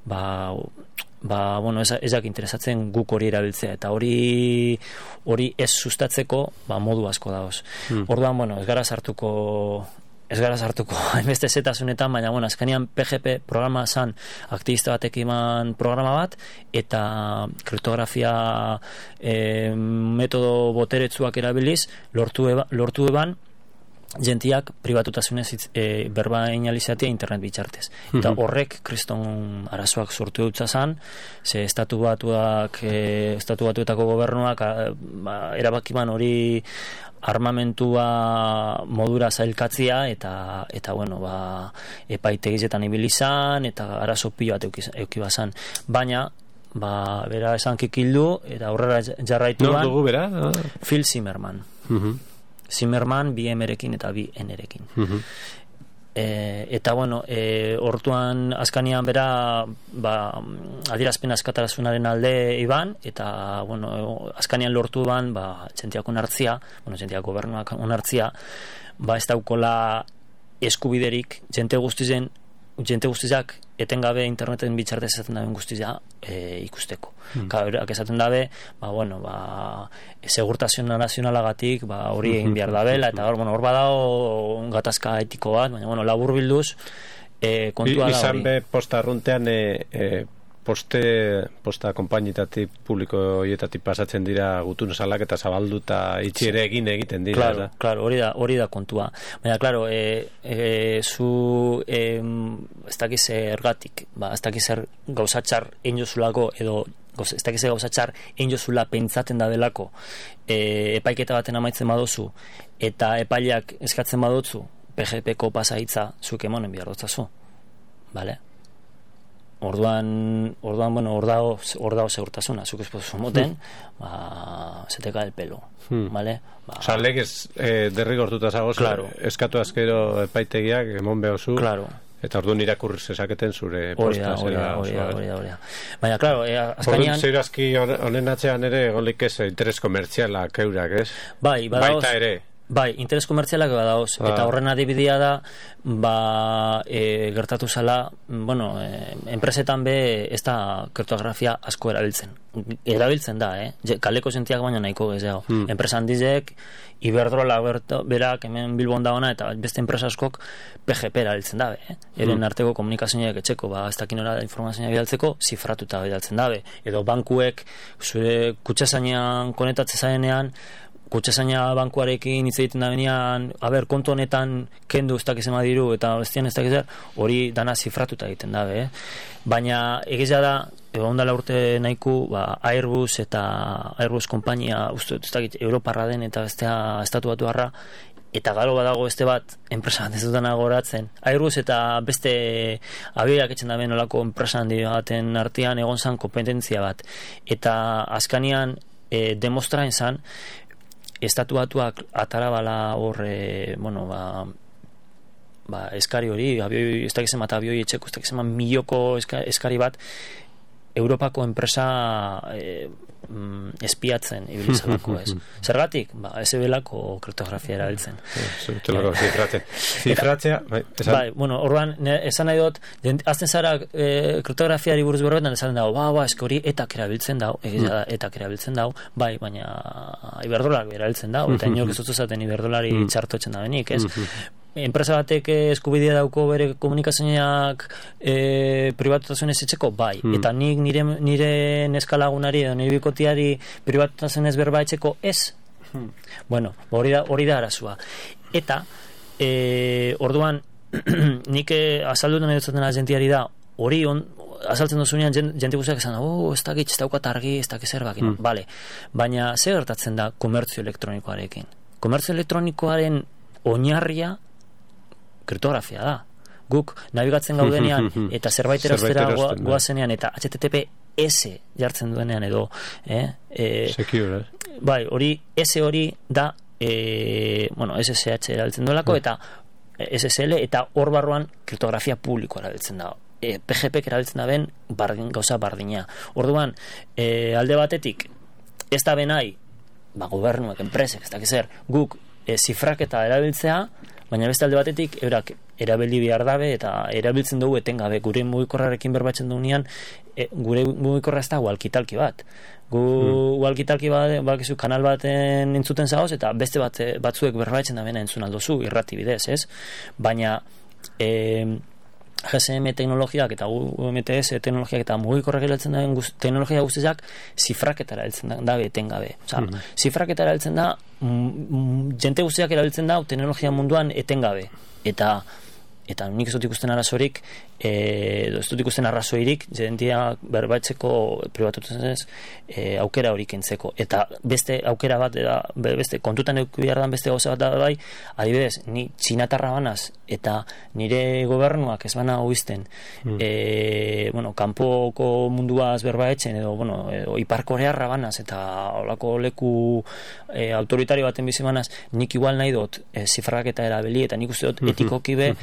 ezak interesatzen guk hori erabiltzea, eta hori ez sustatzeko, modu asko dauz. Orduan, ez gara sartuko hainbeste zetasunetan, baina azkenean PGP programa zan aktivista batek iman programa bat, eta kriptografia metodo boteretsuak erabiliz lortu eban jentiak pribatutasunez berba inalizatia internet bitxartez. Eta horrek kriston arazoak sortu dutza zan, ze estatu batuetako gobernuak erabakiman hori armamentua modura zailkatzia, eta epaitegizetan ibilizan, eta arazo pilo bat eukibazan. Baina, bera esan kikildu, eta aurrera jarraitu ban. Dugu bera? Phil Zimmerman. Zimmerman, bi M-erekin eta bi N-erekin. Eta hortuan azkanian bera adierazpen askatasunaren alde iban, eta azkanian lortu ban jentiak onartzia, jentiak gobernuak onartzia, ez daukola eskubiderik jente guztizak etengabe interneten bitxartez esaten daben guztizia ikusteko. Kabrak esaten dabe, segurtasun nazionalagatik hori egin behar dabela, eta hor badao gatazka etiko bat, baina labur bilduz kontua da hori. Izan be posta arruntean posta konpainitatik publiko hietatik pasatzen dira gutun salak eta zabalduta itxi ere egiten dira. Claro, hori da kontua. Baina, claro, zu ez dakiz ergatik, ez dakiz gauzatxar einozulako, edo ez dakiz gauzatxar einozula pentsaten da delako epaiketa baten amaitzen badozu, eta epaileak eskatzen badotzu PGP-ko pasaitza zuk emonen behar dutzazu. Bale? Orduan, hor dago segurtasuna, zuk espozu moten, se te cae el pelo, vale? Osa, legez derrigortuta zagoz, eskatu azkero epaitegiak emon behozu, eta orduan irakurri zezaketen zure posta. Hori da. Baina, klaro, azkanian... Zeiro azki honen atzean ere golik ez interes komertziala keurak, ez? Baita ere. Bai, interes komertzialak badaoz, eta horren adibidea da, gertatu zala, bueno, enpresetan be ez da kriptografia asko erabiltzen da, kaleko sentiak baino nahiko gehiago. Enpresa handizek, Iberdrola berak hemen Bilbon da ona, eta beste enpresa askok PGP erabiltzen dabe, eren arteko komunikazioak etxeko, ez dakinora informazioa bidaltzeko, zifratuta bidaltzen dabe, edo bankuek zure kutxasainan konektatzen zaenean, kutxasaina bankuarekin hitz egiten da benean, kontu honetan kendu ez dakiz diru eta bestian ez dakiz hori dana zifratuta egiten dabe, baina egizia da, ondala urte nahiku, Airbus eta Airbus kompainia, uste ez dakit, Europarra den eta bestea estatu batuarra, eta galo badago beste bat, enpresa bat ez dutana goratzen. Airbus eta beste abioiak etxen da benolako enpresa handi baten artean egon zan kompetentzia bat. Eta azkanian demostraen zan, estatu batuak atara bala hor, eskari hori, ez dakiz emat abioi etxeko, ez dakiz emat milioko eskari bat, Europako enpresa espiatzen ibilizalako, ez. Zergatik? SB-lako kriptografia erabiltzen. Zifratzea, bai, orduan, esan nahi dut, azten zara kriptografiari buruz berbetan, esan dago, eski hori etak erabiltzen dago, etak erabiltzen dago, bai, baina Iberdrolak erabiltzen dago, eta inork ez dut zaten Iberdolari txartotzen da benik, ez. Enpresa batek eskubidea dauko bere komunikazioak pribatutasunez etxeko, bai. Eta nik nire neskalagunari edo nire bikotiari pribatutasunez berba etxeko, ez. Bueno, hori da arazua. Eta, orduan, nik azaldutan edutzaten agentiari da, hori azaltzen duzunean jente guztiak esan, ez dakit, ez daukat argi, ez dakit zerbakin. Vale. Baina, zer gertatzen da komertzio elektronikoarekin? Komertzio elektronikoaren oinarria kriptografia da. Guk nabigatzen gaudenean eta zerbait erostera goazenean eta HTTPS jartzen duenean edo secure. Bai, hori S hori da SSH erabiltzen duelako eta SSL eta hor barruan kriptografia publikoa erabiltzen da. PGP erabiltzen da ben gauza bardina. Orduan, alde batetik ez da benai gobernuak, enpresek, ez dakizer, guk zifraketa erabiltzea, baina beste alde batetik eurak erabili behar dabe eta erabiltzen dugu etengabe gure mugikorrarekin berbatzen dugunean gure mugikorra ez da walkie-talkie bat. Gu walkie-talkie bat kanal baten entzuten zagoz eta beste batzuek berbatzen da bena entzun aldozu irrati bidez, ez? Baina GSM teknologiak eta UMTS teknologiak eta mugikorrak erabiltzen da teknologia guztiak zifraketara erabiltzen da etengabe. Zifraketara erabiltzen da jente guztiak erabiltzen da teknologia munduan etengabe. Eta nik ez dut ikusten arazorik, ez dut ikusten arrazoirik jentia berbatzeko pribatutzen aukera horik entzeko. Eta beste aukera bat, beste kontutan eduki behar dan beste gauza bat da bai, adibidez, ni txinatarra banaz, eta nire gobernuak ez bana oizten, kanpoko munduaz berbaetzen, edo Ipar Korearra banaz, eta olako leku autoritario baten bizi banaz, nik igual nahi dut zifraketa erabili, eta nik uste dut etikoki be,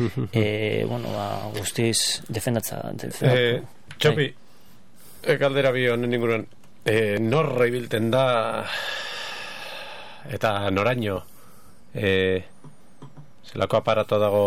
guztiz defendatza. Txopi, galdera bi honen inguruan, norra ibilten da eta noraino zelako aparato dago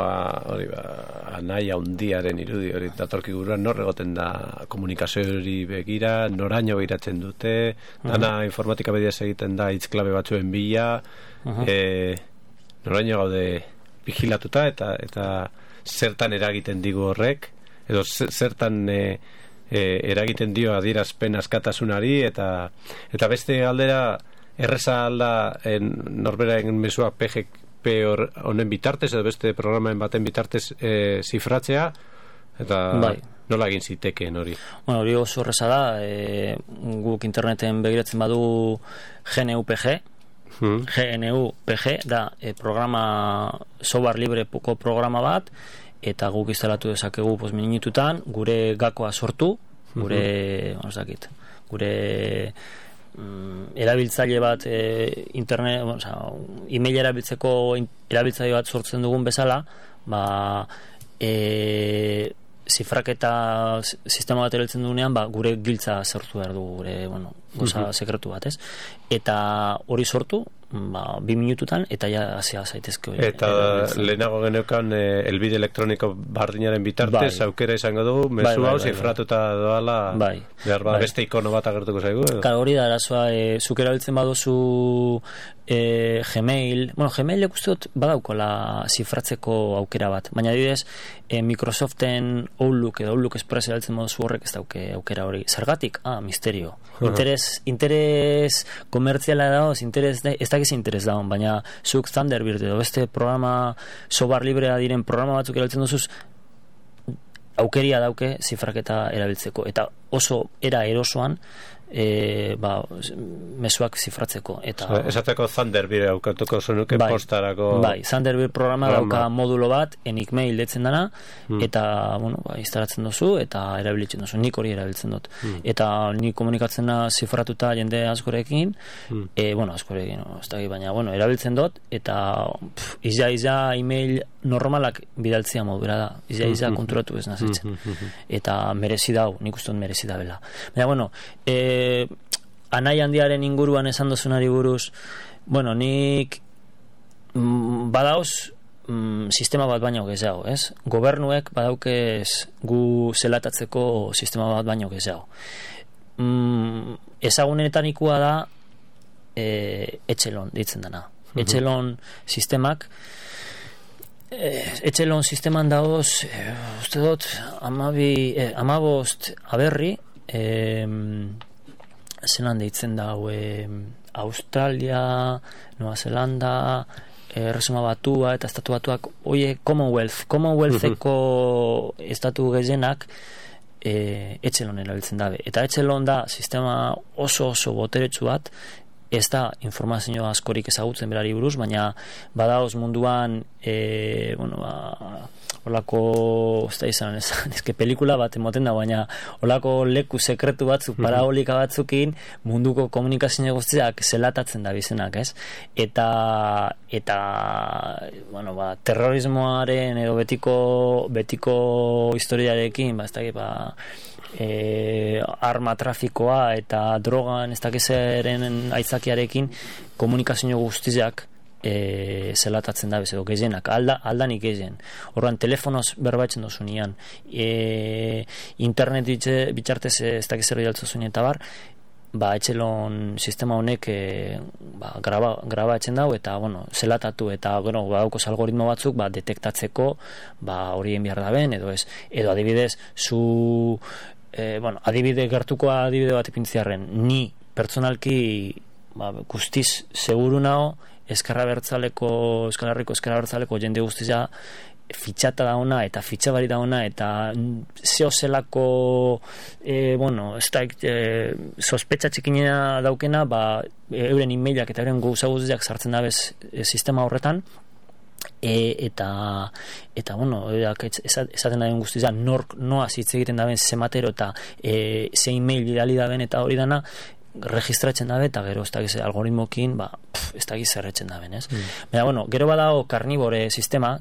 nahi haundiaren irudi hori datorki guruan, nor egoten da komunikazio hori begira, noraino begiratzen dute, dana informatika bediaz egiten da hitzklabe batzuen bila, noraino gaude vigilatuta eta zertan eragiten digu horrek, edo zertan eragiten dio adierazpen askatasunari, eta beste galdera erreza alda norberaen mesua PGP honen bitartez, edo beste programen baten bitartez zifratzea, eta nola egin zitekeen hori? Hori oso erreza da, guk interneten begiratzen badu GNU-PG, GNU-PG da programa software libreko programa bat, eta guk instalatu dezakegu minitutan gure gakoa sortu, gure erabiltzaile bat internet, email erabiltzeko erabiltzaile bat sortzen dugun bezala, zifraketa sistema bat erabiltzen dugunean, gure giltza sortu behar dugu, gure goza sekretu bat, ez? Eta hori sortu, 2 minututan, eta ja hasia zaitezke hori. Eta lehenago geneukan elbide elektroniko bardinaren bitartez, aukera izango dugu, mezu hau zifratuta doala, behar beste ikono bat agertuko zaigu. Hori da, arazoa, zuk erabiltzen baduzu Gmail, Gmail ikustot badaukola zifratzeko aukera bat, baina adibidez, Microsoften Outlook edo Outlook Express erabiltzen baduzu horrek ez dauke aukera hori. Zergatik? Misterio. Interes komertziala dagoz, ez dakiz interes dagoen, baina zuk Thunderbird edo beste programa software librea diren programa batzuk erabiltzen duzuz, aukeria dauke zifraketa erabiltzeko, eta oso era erosoan mezuak zifratzeko. Esateko Thunderbird aukatuko zenuke postarako... Thunderbird programa dauka modulo bat, Enigmail deitzen dana, eta, instalatzen duzu, eta erabiltzen duzu. Nik hori erabiltzen dut. Eta nik komunikatzena zifratuta jende askorekin, askorekin, baina, erabiltzen dut, eta iza email normalak bidaltzia modura da. Iza konturatu ez nazitzen. Eta merezi dau, nik uste dut merezi da bela. Baina, anai handiaren inguruan esan duzunari buruz, nik badauz sistema bat baino gehiago, ez? Gobernuek badaukez gu zelatatzeko sistema bat baino gehiago. Ezagunenetarikoa da Echelon ditzen dana. Echelon sistemak Echelon sisteman dagoz uste dut 15 aberri zelan deitzen dago Australia, Nueva Zelanda, Erresuma Batua eta Estatu Batuak, Commonwealtheko estatu gehienak Echelon erabiltzen dabe. Eta Echelon da sistema oso boteretsu bat, ez da informazio askorik ezagutzen berari buruz, baina badaoz munduan olako, ez da izan, ezke pelikula bat emoten da, baina olako leku sekretu batzuk, parabolika batzukin munduko komunikazio guztiak zelatatzen da bizenak, ez? Eta terrorismoaren edo betiko historiarekin, ez da, arma trafikoa eta drogan ez dakizeren aitzakiarekin komunikazio guztiak zelatatzen da edo gehienak, aldanik gehien. Horren telefonoz berbatzen dozu nian, internet bitxartez ez dakizer bidaltzu zuen eta bar, Echelon sistema honek grabatzen dau eta zelatatu eta badaukoz algoritmo batzuk detektatzeko horien behar da ben edo ez, edo adibidez zu gertuko adibide bat ipintziarren, ni pertsonalki guztiz seguru nao Euskal Herriko jende guztiza fitxata dauna eta fitxabari dauna eta zehozelako ez da sospetxa txikinea daukena euren emailak eta euren gauzaguziak sartzen dabez sistema horretan eta esaten daben guztiza noa hitz egiten daben zematero eta ze email bidali daben eta hori dana registratzen dabe eta gero ez dakiz algoritmokin ez dakiz zerretzen daben, ez? Baina, gero badago karnibore sistema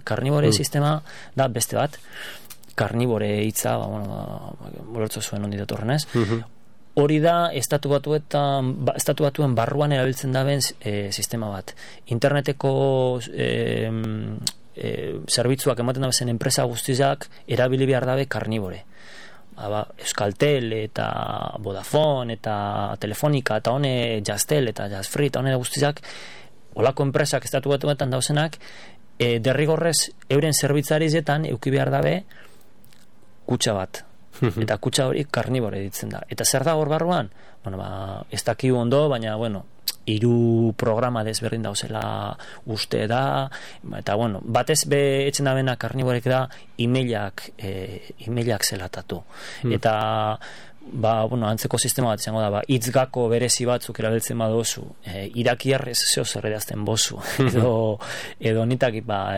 da beste bat, karnibore hitza bolortzo zuen ondi datorren, ez? Hori da estatu batuen barruan erabiltzen daben sistema bat. Interneteko zerbitzuak ematen dabezen enpresa guztizak erabili behar dabe karnibore. Euskaltel eta Vodafone eta Telefonica eta hone Jazztel eta Jazzfree eta hone guztizak olako enpresak estatu batuetan dauzenak derrigorrez euren zerbitzarizetan euki behar dabe kutxa bat eta kutxa hori karnibore ditzen da eta zer da hor barruan? Ez dakiu ondo, baina 3 programa desberdin dauzela uste da eta batez be etxen dabena karniborek da emailak zelatatu eta antzeko sistema bat izango da hitzgako berezi batzuk erabiltzen baduzu irakiar ez zeo zer edazten bozu edo nitak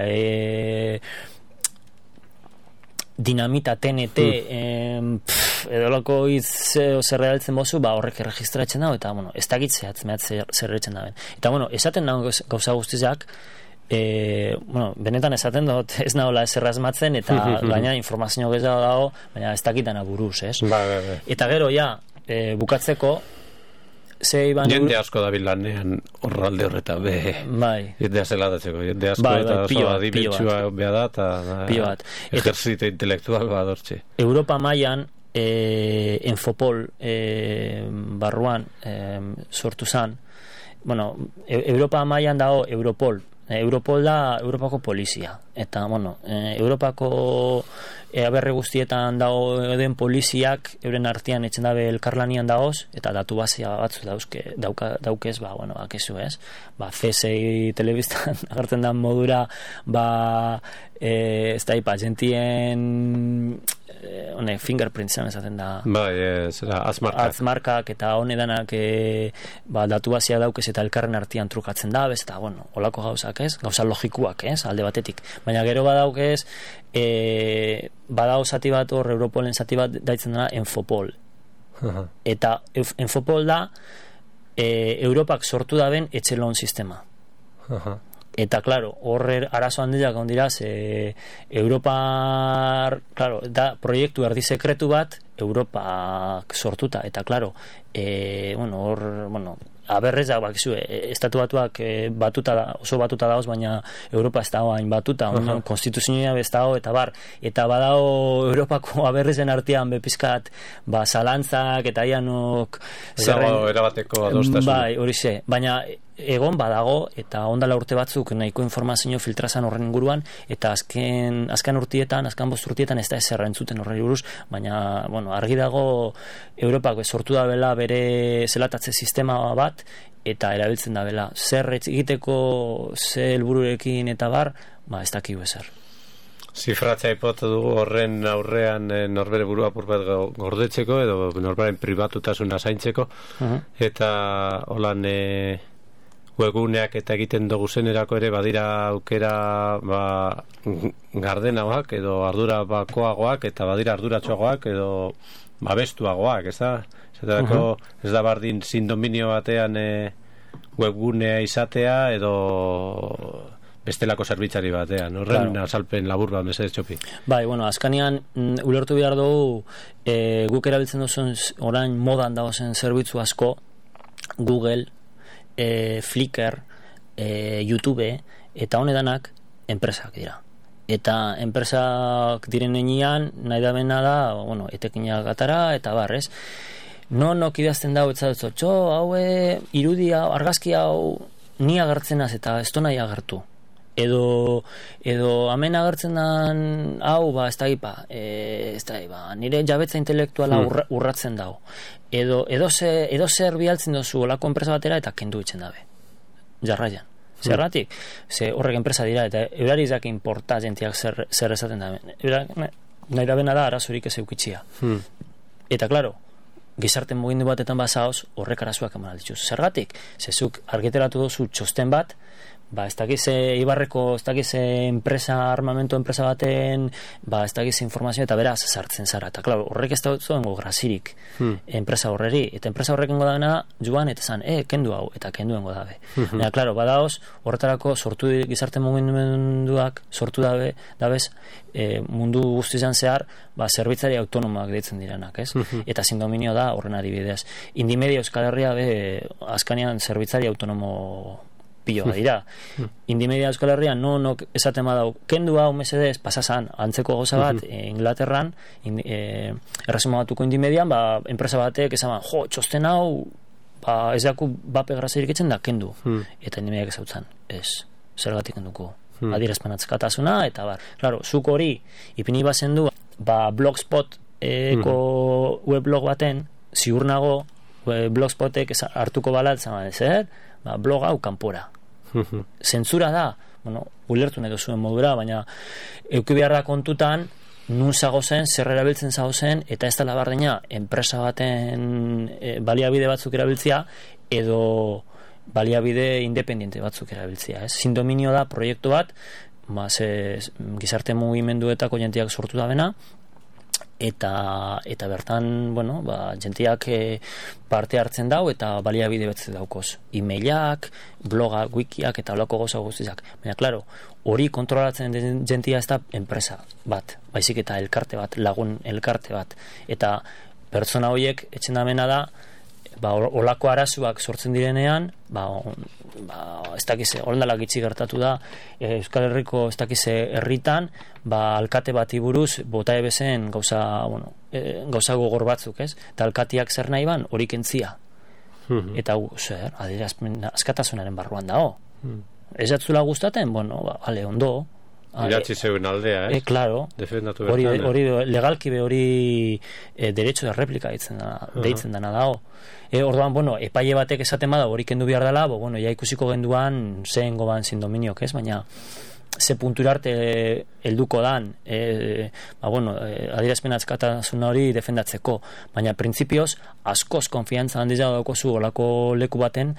dinamita TNT edo lako hitz zer realtzen bozu horrek erregistratzen dago eta ez dakit zer retzen daben eta esaten dago gauza guztizak benetan esaten dut ez nahola ezer asmatzen eta gaina informazio gehiago dago baina ez dakitana buruz, ez? Eta gero bukatzeko Jende asko da bilanean horralde horretan, bai. Jendea zelatatzeko, jende asko Bai, eta pilo oso bat, adibetsua beha da, eta ejerzite intelektual badortxe. Europa mailan, Enfopol barruan sortu zan, bueno, Europa mailan dago Europol. Europol da Europako polizia. Eta, bueno, Europako aberre guztietan dago den poliziak euren artean etzen dabe elkarlanian dagoz, eta datu bazia batzu daukez, bueno, akezu ez. CSI telebistan agertzen da modura, ez da, gentien fingerprintsen esaten da. Azmarkak eta honedanak datu bazia daukez eta elkarren artean trukatzen da, eta, bueno, olako gauzak ez, gauza logikuak ez, alde batetik. Baina gero badaukez, badago zati bat hor, Europolen zati bat daitzen dena Enfopol. Eta Enfopol da Europak sortu daben etxelon sistema. Eta, claro, horre arazo handiak ondira, Europar, claro, da proiektu erdi sekretu bat Europak sortuta, eta, claro, aberrez da, estatu batuak oso batuta dauz, baina Europa ez dago hain batuta, konstituzioa ez dago, eta badao Europako aberrezen artean bepizkat, zalantzak, eta ianok erabateko adostasun. Bai, hori ze, baina egon badago, eta ondala urte batzuk nahiko informazio filtrazan horren inguruan, eta azken urtietan, azken 5 urtietan ez da ezer entzuten horren buruz, baina, bueno, argi dago Europak sortu da bela bere zelatatze sistema bat, eta erabiltzen da bela zer egiteko, ze helbururekin eta ez dakigu ezer. Zifratzea ipotu dugu horren aurrean norbere burua apur bat gordetzeko, edo norberen pribatutasuna zaintzeko, eta holan webguneak eta egiten dugu zenerako ere badira aukera gardenagoak edo ardura bakoagoak eta badira arduratsuagoak edo babestuagoak, ez da? Ez da bardin sin dominio batean webgunea izatea edo bestelako zerbitzari batean, horren azalpen labur bat mesedez Txopi. Bai, bueno, azkanean ulertu behar dugu guk erabiltzen duzun orain modan dagozen zerbitzu asko, Google, Flickr, YouTube, eta honedanak enpresak dira. Eta enpresak diren enean, nahi da bena da, bueno, etekinak atara, eta ez? Nonok idazten dago, haue, irudia, argazki hau, ni agertzenaz eta ez nahi agertu. Edo hemen agertzen dan hau, ez da, nire jabetza intelektuala urratzen dago. Edo zer bialtzen dozu olako enpresa batera eta kendu itzen dabe. Jarraian. Zerratik? Ze horrek enpresa dira eta eurari zak importa jentiak zer esaten dabe. Nahi da bena da arazorik ez eukitxia. Eta, klaro, gizarte mugindu batetan bazaoz horrek arazoak eman aldituz. Zergatik? Zezuk argiteratu dozu txosten bat, ez dakiz Ibarreko, ez dakiz armamento enpresa baten, ez dakiz informazio eta beraz sartzen zara. Eta, klaro, horrek ez da zuengo grazirik enpresa horreri. Eta enpresa horrek engo dabena joan eta zan, kendu hau, eta kenduengo dabe. Eta, klaro, badaoz, horretarako sortu gizarte mugimenduak sortu dabez, mundu guztizan zehar, zerbitzari autonomoak deitzen diranak, ez? Eta sindominio da horren adibidez. Indimedia Euskal Herria azkanean zerbitzari autonomo piloa dira. Indimedia Euskal Herrian nonok esaten badau kendu hau mesedez pasazan antzeko goza bat Inglaterran erresuma batuko Indimedian enpresa batek esan txosten hau ez daku bape grazirik etzen da kendu eta Indimediak ezautzen zergatik kenduko adierazpen atzkatasuna eta claro, zuk hori ipini bazen du Blogspot weblog baten ziur nago Blogspotek hartuko balat zer blog hau kanpora. Zentzura da, ulertu nahi duzuen modura, baina euki beharra kontutan nun zago zen, zer erabiltzen zago zen, eta ez dela bardina enpresa baten baliabide batzuk erabiltzia, edo baliabide independiente batzuk erabiltzia. Sindominio da proiektu bat, gizarte mugimenduetako jentiak sortu da bena, eta bertan, jentiak parte hartzen dau eta baliabide betze daukoz. E-mailak, blogak, wikiak eta olako goza guztizak. Baina, klaro, hori kontrolatzen den jentia ez da enpresa bat, baizik eta elkarte bat, lagun elkarte bat. Eta pertsona horiek etxen damena da olako arazoak sortzen direnean, ez dakize, horrendalak itxi gertatu da, Euskal Herriko ez dakize herritan, alkate bati buruz, bota ebezen gauza gogor batzuk, ez? Eta alkatiak zer nahi ban, hori kentzia. Eta zer, adierazpen askatasunaren barruan dago. Ez jatzula gustaten, ale, ondo. Iratzi zeuen aldea, ez? Claro. Defendatu bertan. Hori legalki hori derecho de réplica deitzen dana dago. Orduan, epaile batek esaten bada hori kendu behar dela, ja ikusiko genduan zehen goban sindominiok, ez? Baina ze puntura arte helduko dan, adierazpen askatasuna hori defendatzeko. Baina printzipioz, askoz konfiantza handia daukozu olako leku baten,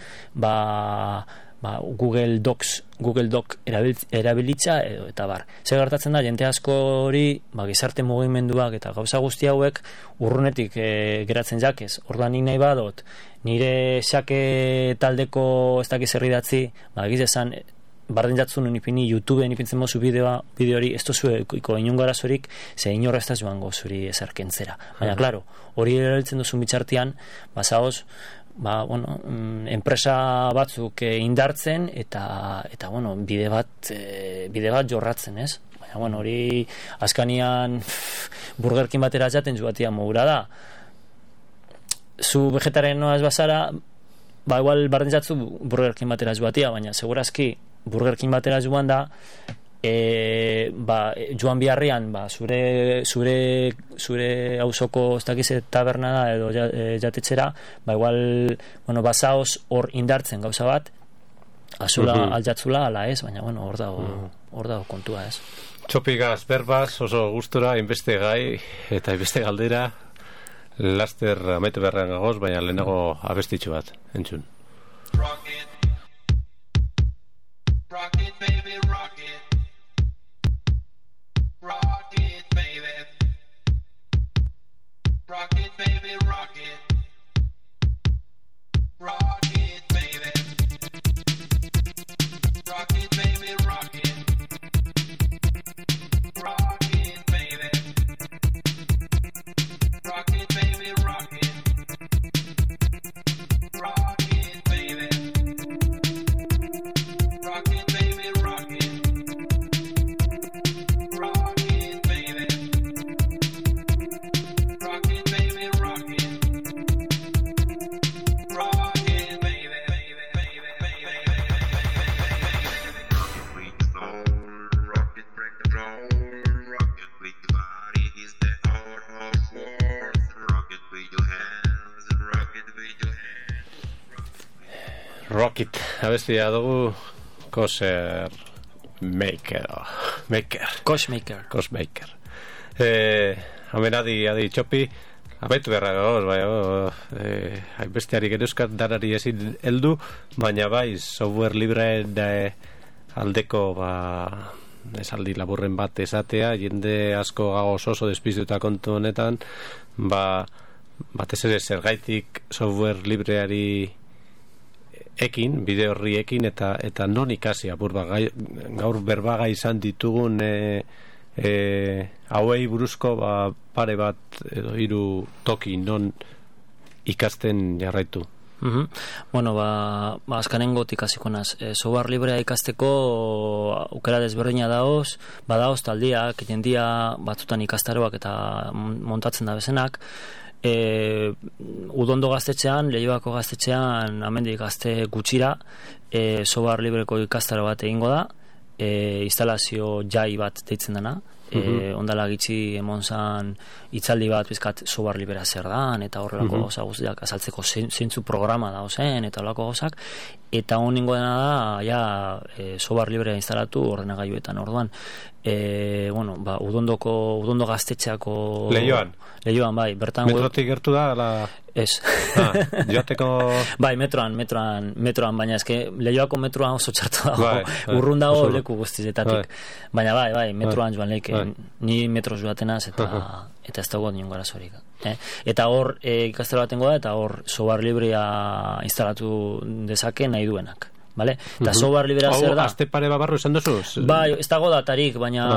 Google Doc erabilitza eta bar. Zer gertatzen da, jente asko hori gizarte mugimenduak eta gauza guzti hauek urrunetik geratzen jakez. Orduan nik nahi badot, nire xake taldeko ez dakiz herridatzi, egiz esan, barden jatzun ipini YouTubeen ipintzen mozu bideo hori, ez duzueko inungarazorik, ze inorra ez da joango zuri ezarkentzera. Baina, klaro, hori erabiltzen duzu bitxartian, bazaoz, enpresa batzuk indartzen eta bide bat jorratzen, ez? Baina, hori askanian burgerkin batera jaten zuatia mogura da. Zu vegetaren noaz bazara, igual barden jatzu burgerkin batera zuatia, baina segurazki burgerkin batera joan da, joan biharrian zure auzoko ez dakize taberna da edo jatetxera, igual bazaoz hor indartzen gauza bat, azula aljatzula ala ez, baina hor dago kontua, ez? Txopigaz berbaz, oso gustora, inbeste gai eta inbeste galdera, laster amaitu beharrean gagoz, baina lehenago abestitxu bat, entzun. Rock it, baby, rock it. Rock it, baby. Rock it, baby, rock it. Rock it, baby. Rock it, baby, rock it. Rock it, baby. Rock it, baby, rock it. Rock it, baby. Rock it, baby, rock it. Rock it, baby. Rock it, baby, rock it. Rock it, baby, Rock it, break the throne. Rock it with your body is the heart of war. Rock it with your hands. Rock it with your hands. Rock it, abestia dugu Cosmaker. Hemen adi txopi, abaitu beharra gagoz, hainbesteari geruzkat darari ezin heldu, baina bai, software libre aldeko esaldi laburren bat esatea, jende asko gagoz oso despiztuta kontu honetan, batez ere zergaitik software libreari ekin, bide horri ekin, eta non ikasi gaur berbaga izan ditugun hauei buruzko pare bat edo hiru toki non ikasten jarraitu. Azkanengot ikasiko naz. Software librea ikasteko aukera desberdina daoz, badaoz taldiak, jendia batzutan ikastaroak eta montatzen da bezenak. Udondo gaztetxean, Leioako gaztetxean, amendik gazte gutxira, software libreko ikastaro bat egingo da, instalazio jai bat deitzen dena, ondala gitxi emon zan itzaldi bat bizkat software libera zer dan, eta horrelako gauza guztiak azaltzeko zeintzu programa da ozen, eta horrelako gauzak, eta honingo dena da, software librea instalatu ordenagailuetan. Orduan, Udondo gaztetxeako Leioan, bai, bertan metrotik gertu da ez joateko bai, metroan, baina eske Leioako metroan oso txartu dago, urrun dago leku guztizetatik, baina bai, metroan joan leike, ni metro joatenaz eta ez dago nion garazorik, eta hor ikastaro batengo da, eta hor software librea instalatu dezake nahi duenak. Vale? Eta software libera zer da? Azte pare babarru esan duzuz? Bai, ez dago datarik, baina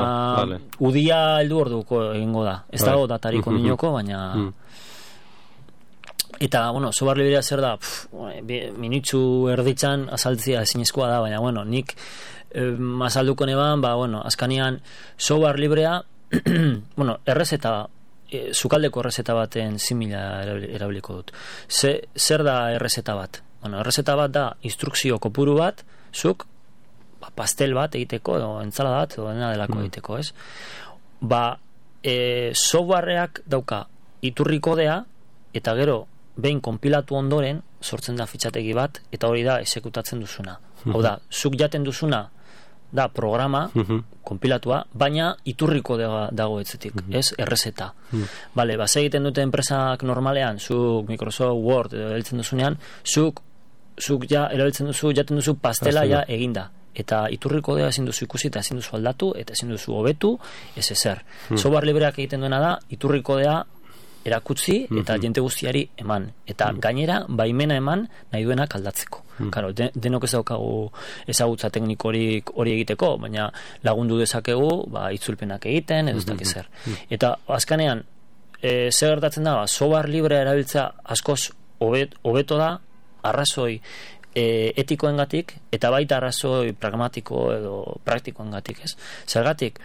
udia heldu orduko egingo da. Ez dago datarik ondinoko, baina Eta, bueno, software librea zer da, minutzu erditzan azaltzia ezinezkoa da, baina, bueno, nik azalduko neban, bueno, azkanean software librea, bueno, errezeta, sukaldeko errezeta baten simila erabiliko dut. Zer da errezeta bat? Bueno, errezeta bat da instrukzio kopuru bat, zuk pastel bat egiteko, edo entzalada bat, edo dena delako egiteko, ez? Softwareak dauka iturri kodea, eta gero, behin konpilatu ondoren, sortzen da fitxategi bat, eta hori da esekutatzen duzuna. Hau da, zuk jaten duzuna, da programa, konpilatua, baina iturriko dago etzetik, ez? Errezeta. Bale, base egiten dute enpresak normalean, zuk Microsoft Word erabiltzen duzunean, zuk ja erabiltzen duzu, jaten duzu pastela ja eginda. Eta iturriko kodea ezin duzu ikusi eta ezin duzu aldatu, eta ezin duzu hobetu, ez ezer. Software libreak egiten duena da, iturriko kodea erakutzi eta jente guztiari eman. Eta gainera, baimena eman nahi duenak aldatzeko. Claro, denok ez daukagu ezagutza teknikorik hori egiteko, baina lagundu dezakegu, itzulpenak egiten, edo ez dakiz zer. Eta azkanean, zer gertatzen da, software librea erabiltza askoz hobeto da, arrazoi etikoengatik, eta baita arrazoi pragmatiko edo praktikoengatik, ez? Zergatik,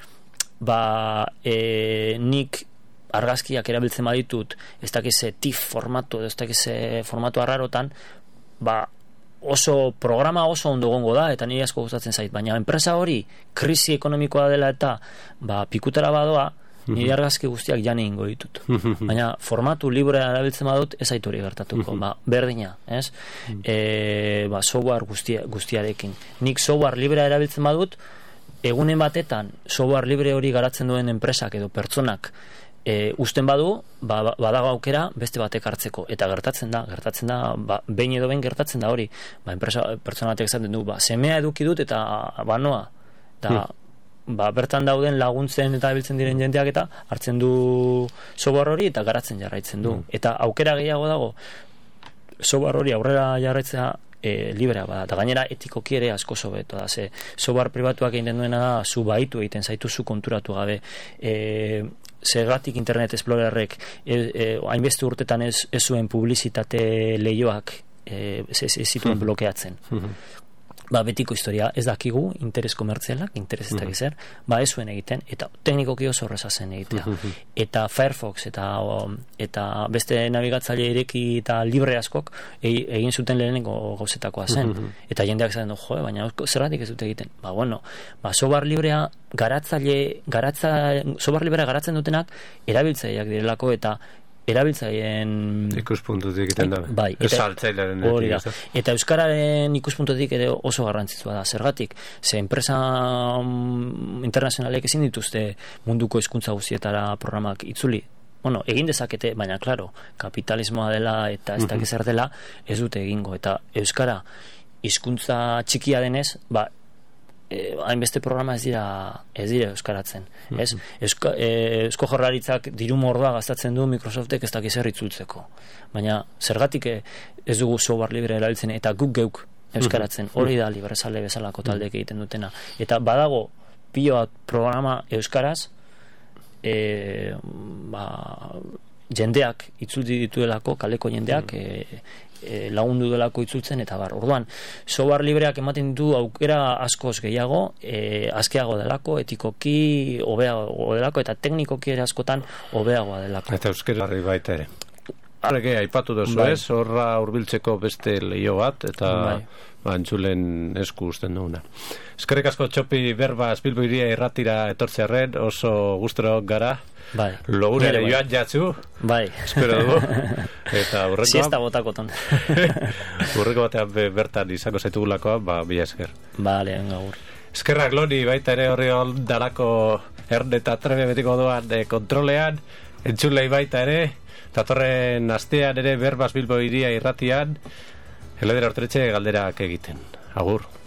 nik argazkiak erabiltzen baditut, ez dakize TIFF formatu, ez dakize formatu arrarotan, programa oso ondo gongo da, eta nire asko gustatzen zait, baina enpresa hori krisi ekonomikoa dela eta pikutara badoa, nire argazki guztiak jane ingo ditut. Baina formatu librea erabiltzen badut, ez aitu hori gertatuko, berdina, ez? Software guztiarekin. Nik software librea erabiltzen badut, egunen batetan software libre hori garatzen duen enpresak edo pertsonak usten badu, badago aukera beste batek hartzeko, eta gertatzen da, behin edo behin gertatzen da hori, pertsona batek esaten du, semea eduki dut eta banoa, eta bertan dauden laguntzen eta biltzen diren jendeak eta hartzen du software hori eta garatzen jarraitzen du, eta aukera gehiago dago software hori aurrera jarraitzea librea bada, eta gainera etikoki ere asko hobeto da, ze software pribatuak egiten duena da, zu baitu egiten zaituzu konturatu gabe, zergatik Internet Explorerrek hainbeste urtetan ez zuen publizitate lehioak ez zituen blokeatzen. Betiko historia, ez dakigu interes komertzialak, interes ez dakiz zer, ez zuen egiten, eta teknikoki oso horreza zen egitea. Eta Firefox eta beste nabigatzaile ireki eta libre askok egin zuten lehenengo gauzetakoa zen. Eta jendeak zaten du, baina zergatik ez dute egiten. Software librea software librea garatzen dutenak erabiltzaileak direlako eta erabiltzaileen ikuspuntutik egiten da. Ez saltzailearen. Eta euskararen ikuspuntutik ere oso garrantzitsua da. Zergatik, ze enpresa internazionalek ezin dituzte munduko hizkuntza guztietara programak itzuli. Egin dezakete, baina klaro, kapitalismoa dela eta ez dakiz zer dela, ez dute egingo. Eta euskara hizkuntza txikia denez, hainbeste programa ez dira euskaratzen. Eusko Jaurlaritzak diru mordoa gastatzen du Microsoftek ez dakiz zer itzultzeko. Baina zergatik ez dugu software libre erabiltzen eta guk geuk euskaratzen. Hori da librezale bezalako taldeek egiten dutena. Eta badago pilo bat programa euskaraz jendeak itzulti dituelako, kaleko jendeak lagundu delako itzultzen, eta orduan, software libreak ematen ditu aukera askoz gehiago, askeago delako, etikoki hobeago delako, eta teknikoki ere askotan hobeagoa delako. Eta euskerari baita ere. Arrege, aipatu dozu ez, horra hurbiltzeko beste leio bat, eta entzulen esku usten duguna. Eskerrik asko Txopi Berbas Bilbo Hiria irratira etortzearren, oso gustoro gara. Logurere joan jatzu. Espero dugu. Eta urrenkoa. Siesta botakotan. Urrenko batean bertan izango zaitugulakoa, bila esker. Gaur. Eskerrak Loni baita ere horri darako erne eta trebe betiko doan kontrolean, entzulei baita ere, datorren astean ere Berbas Bilbo Hiria irratian, Eledera Ortretxe galderak egiten. Agur.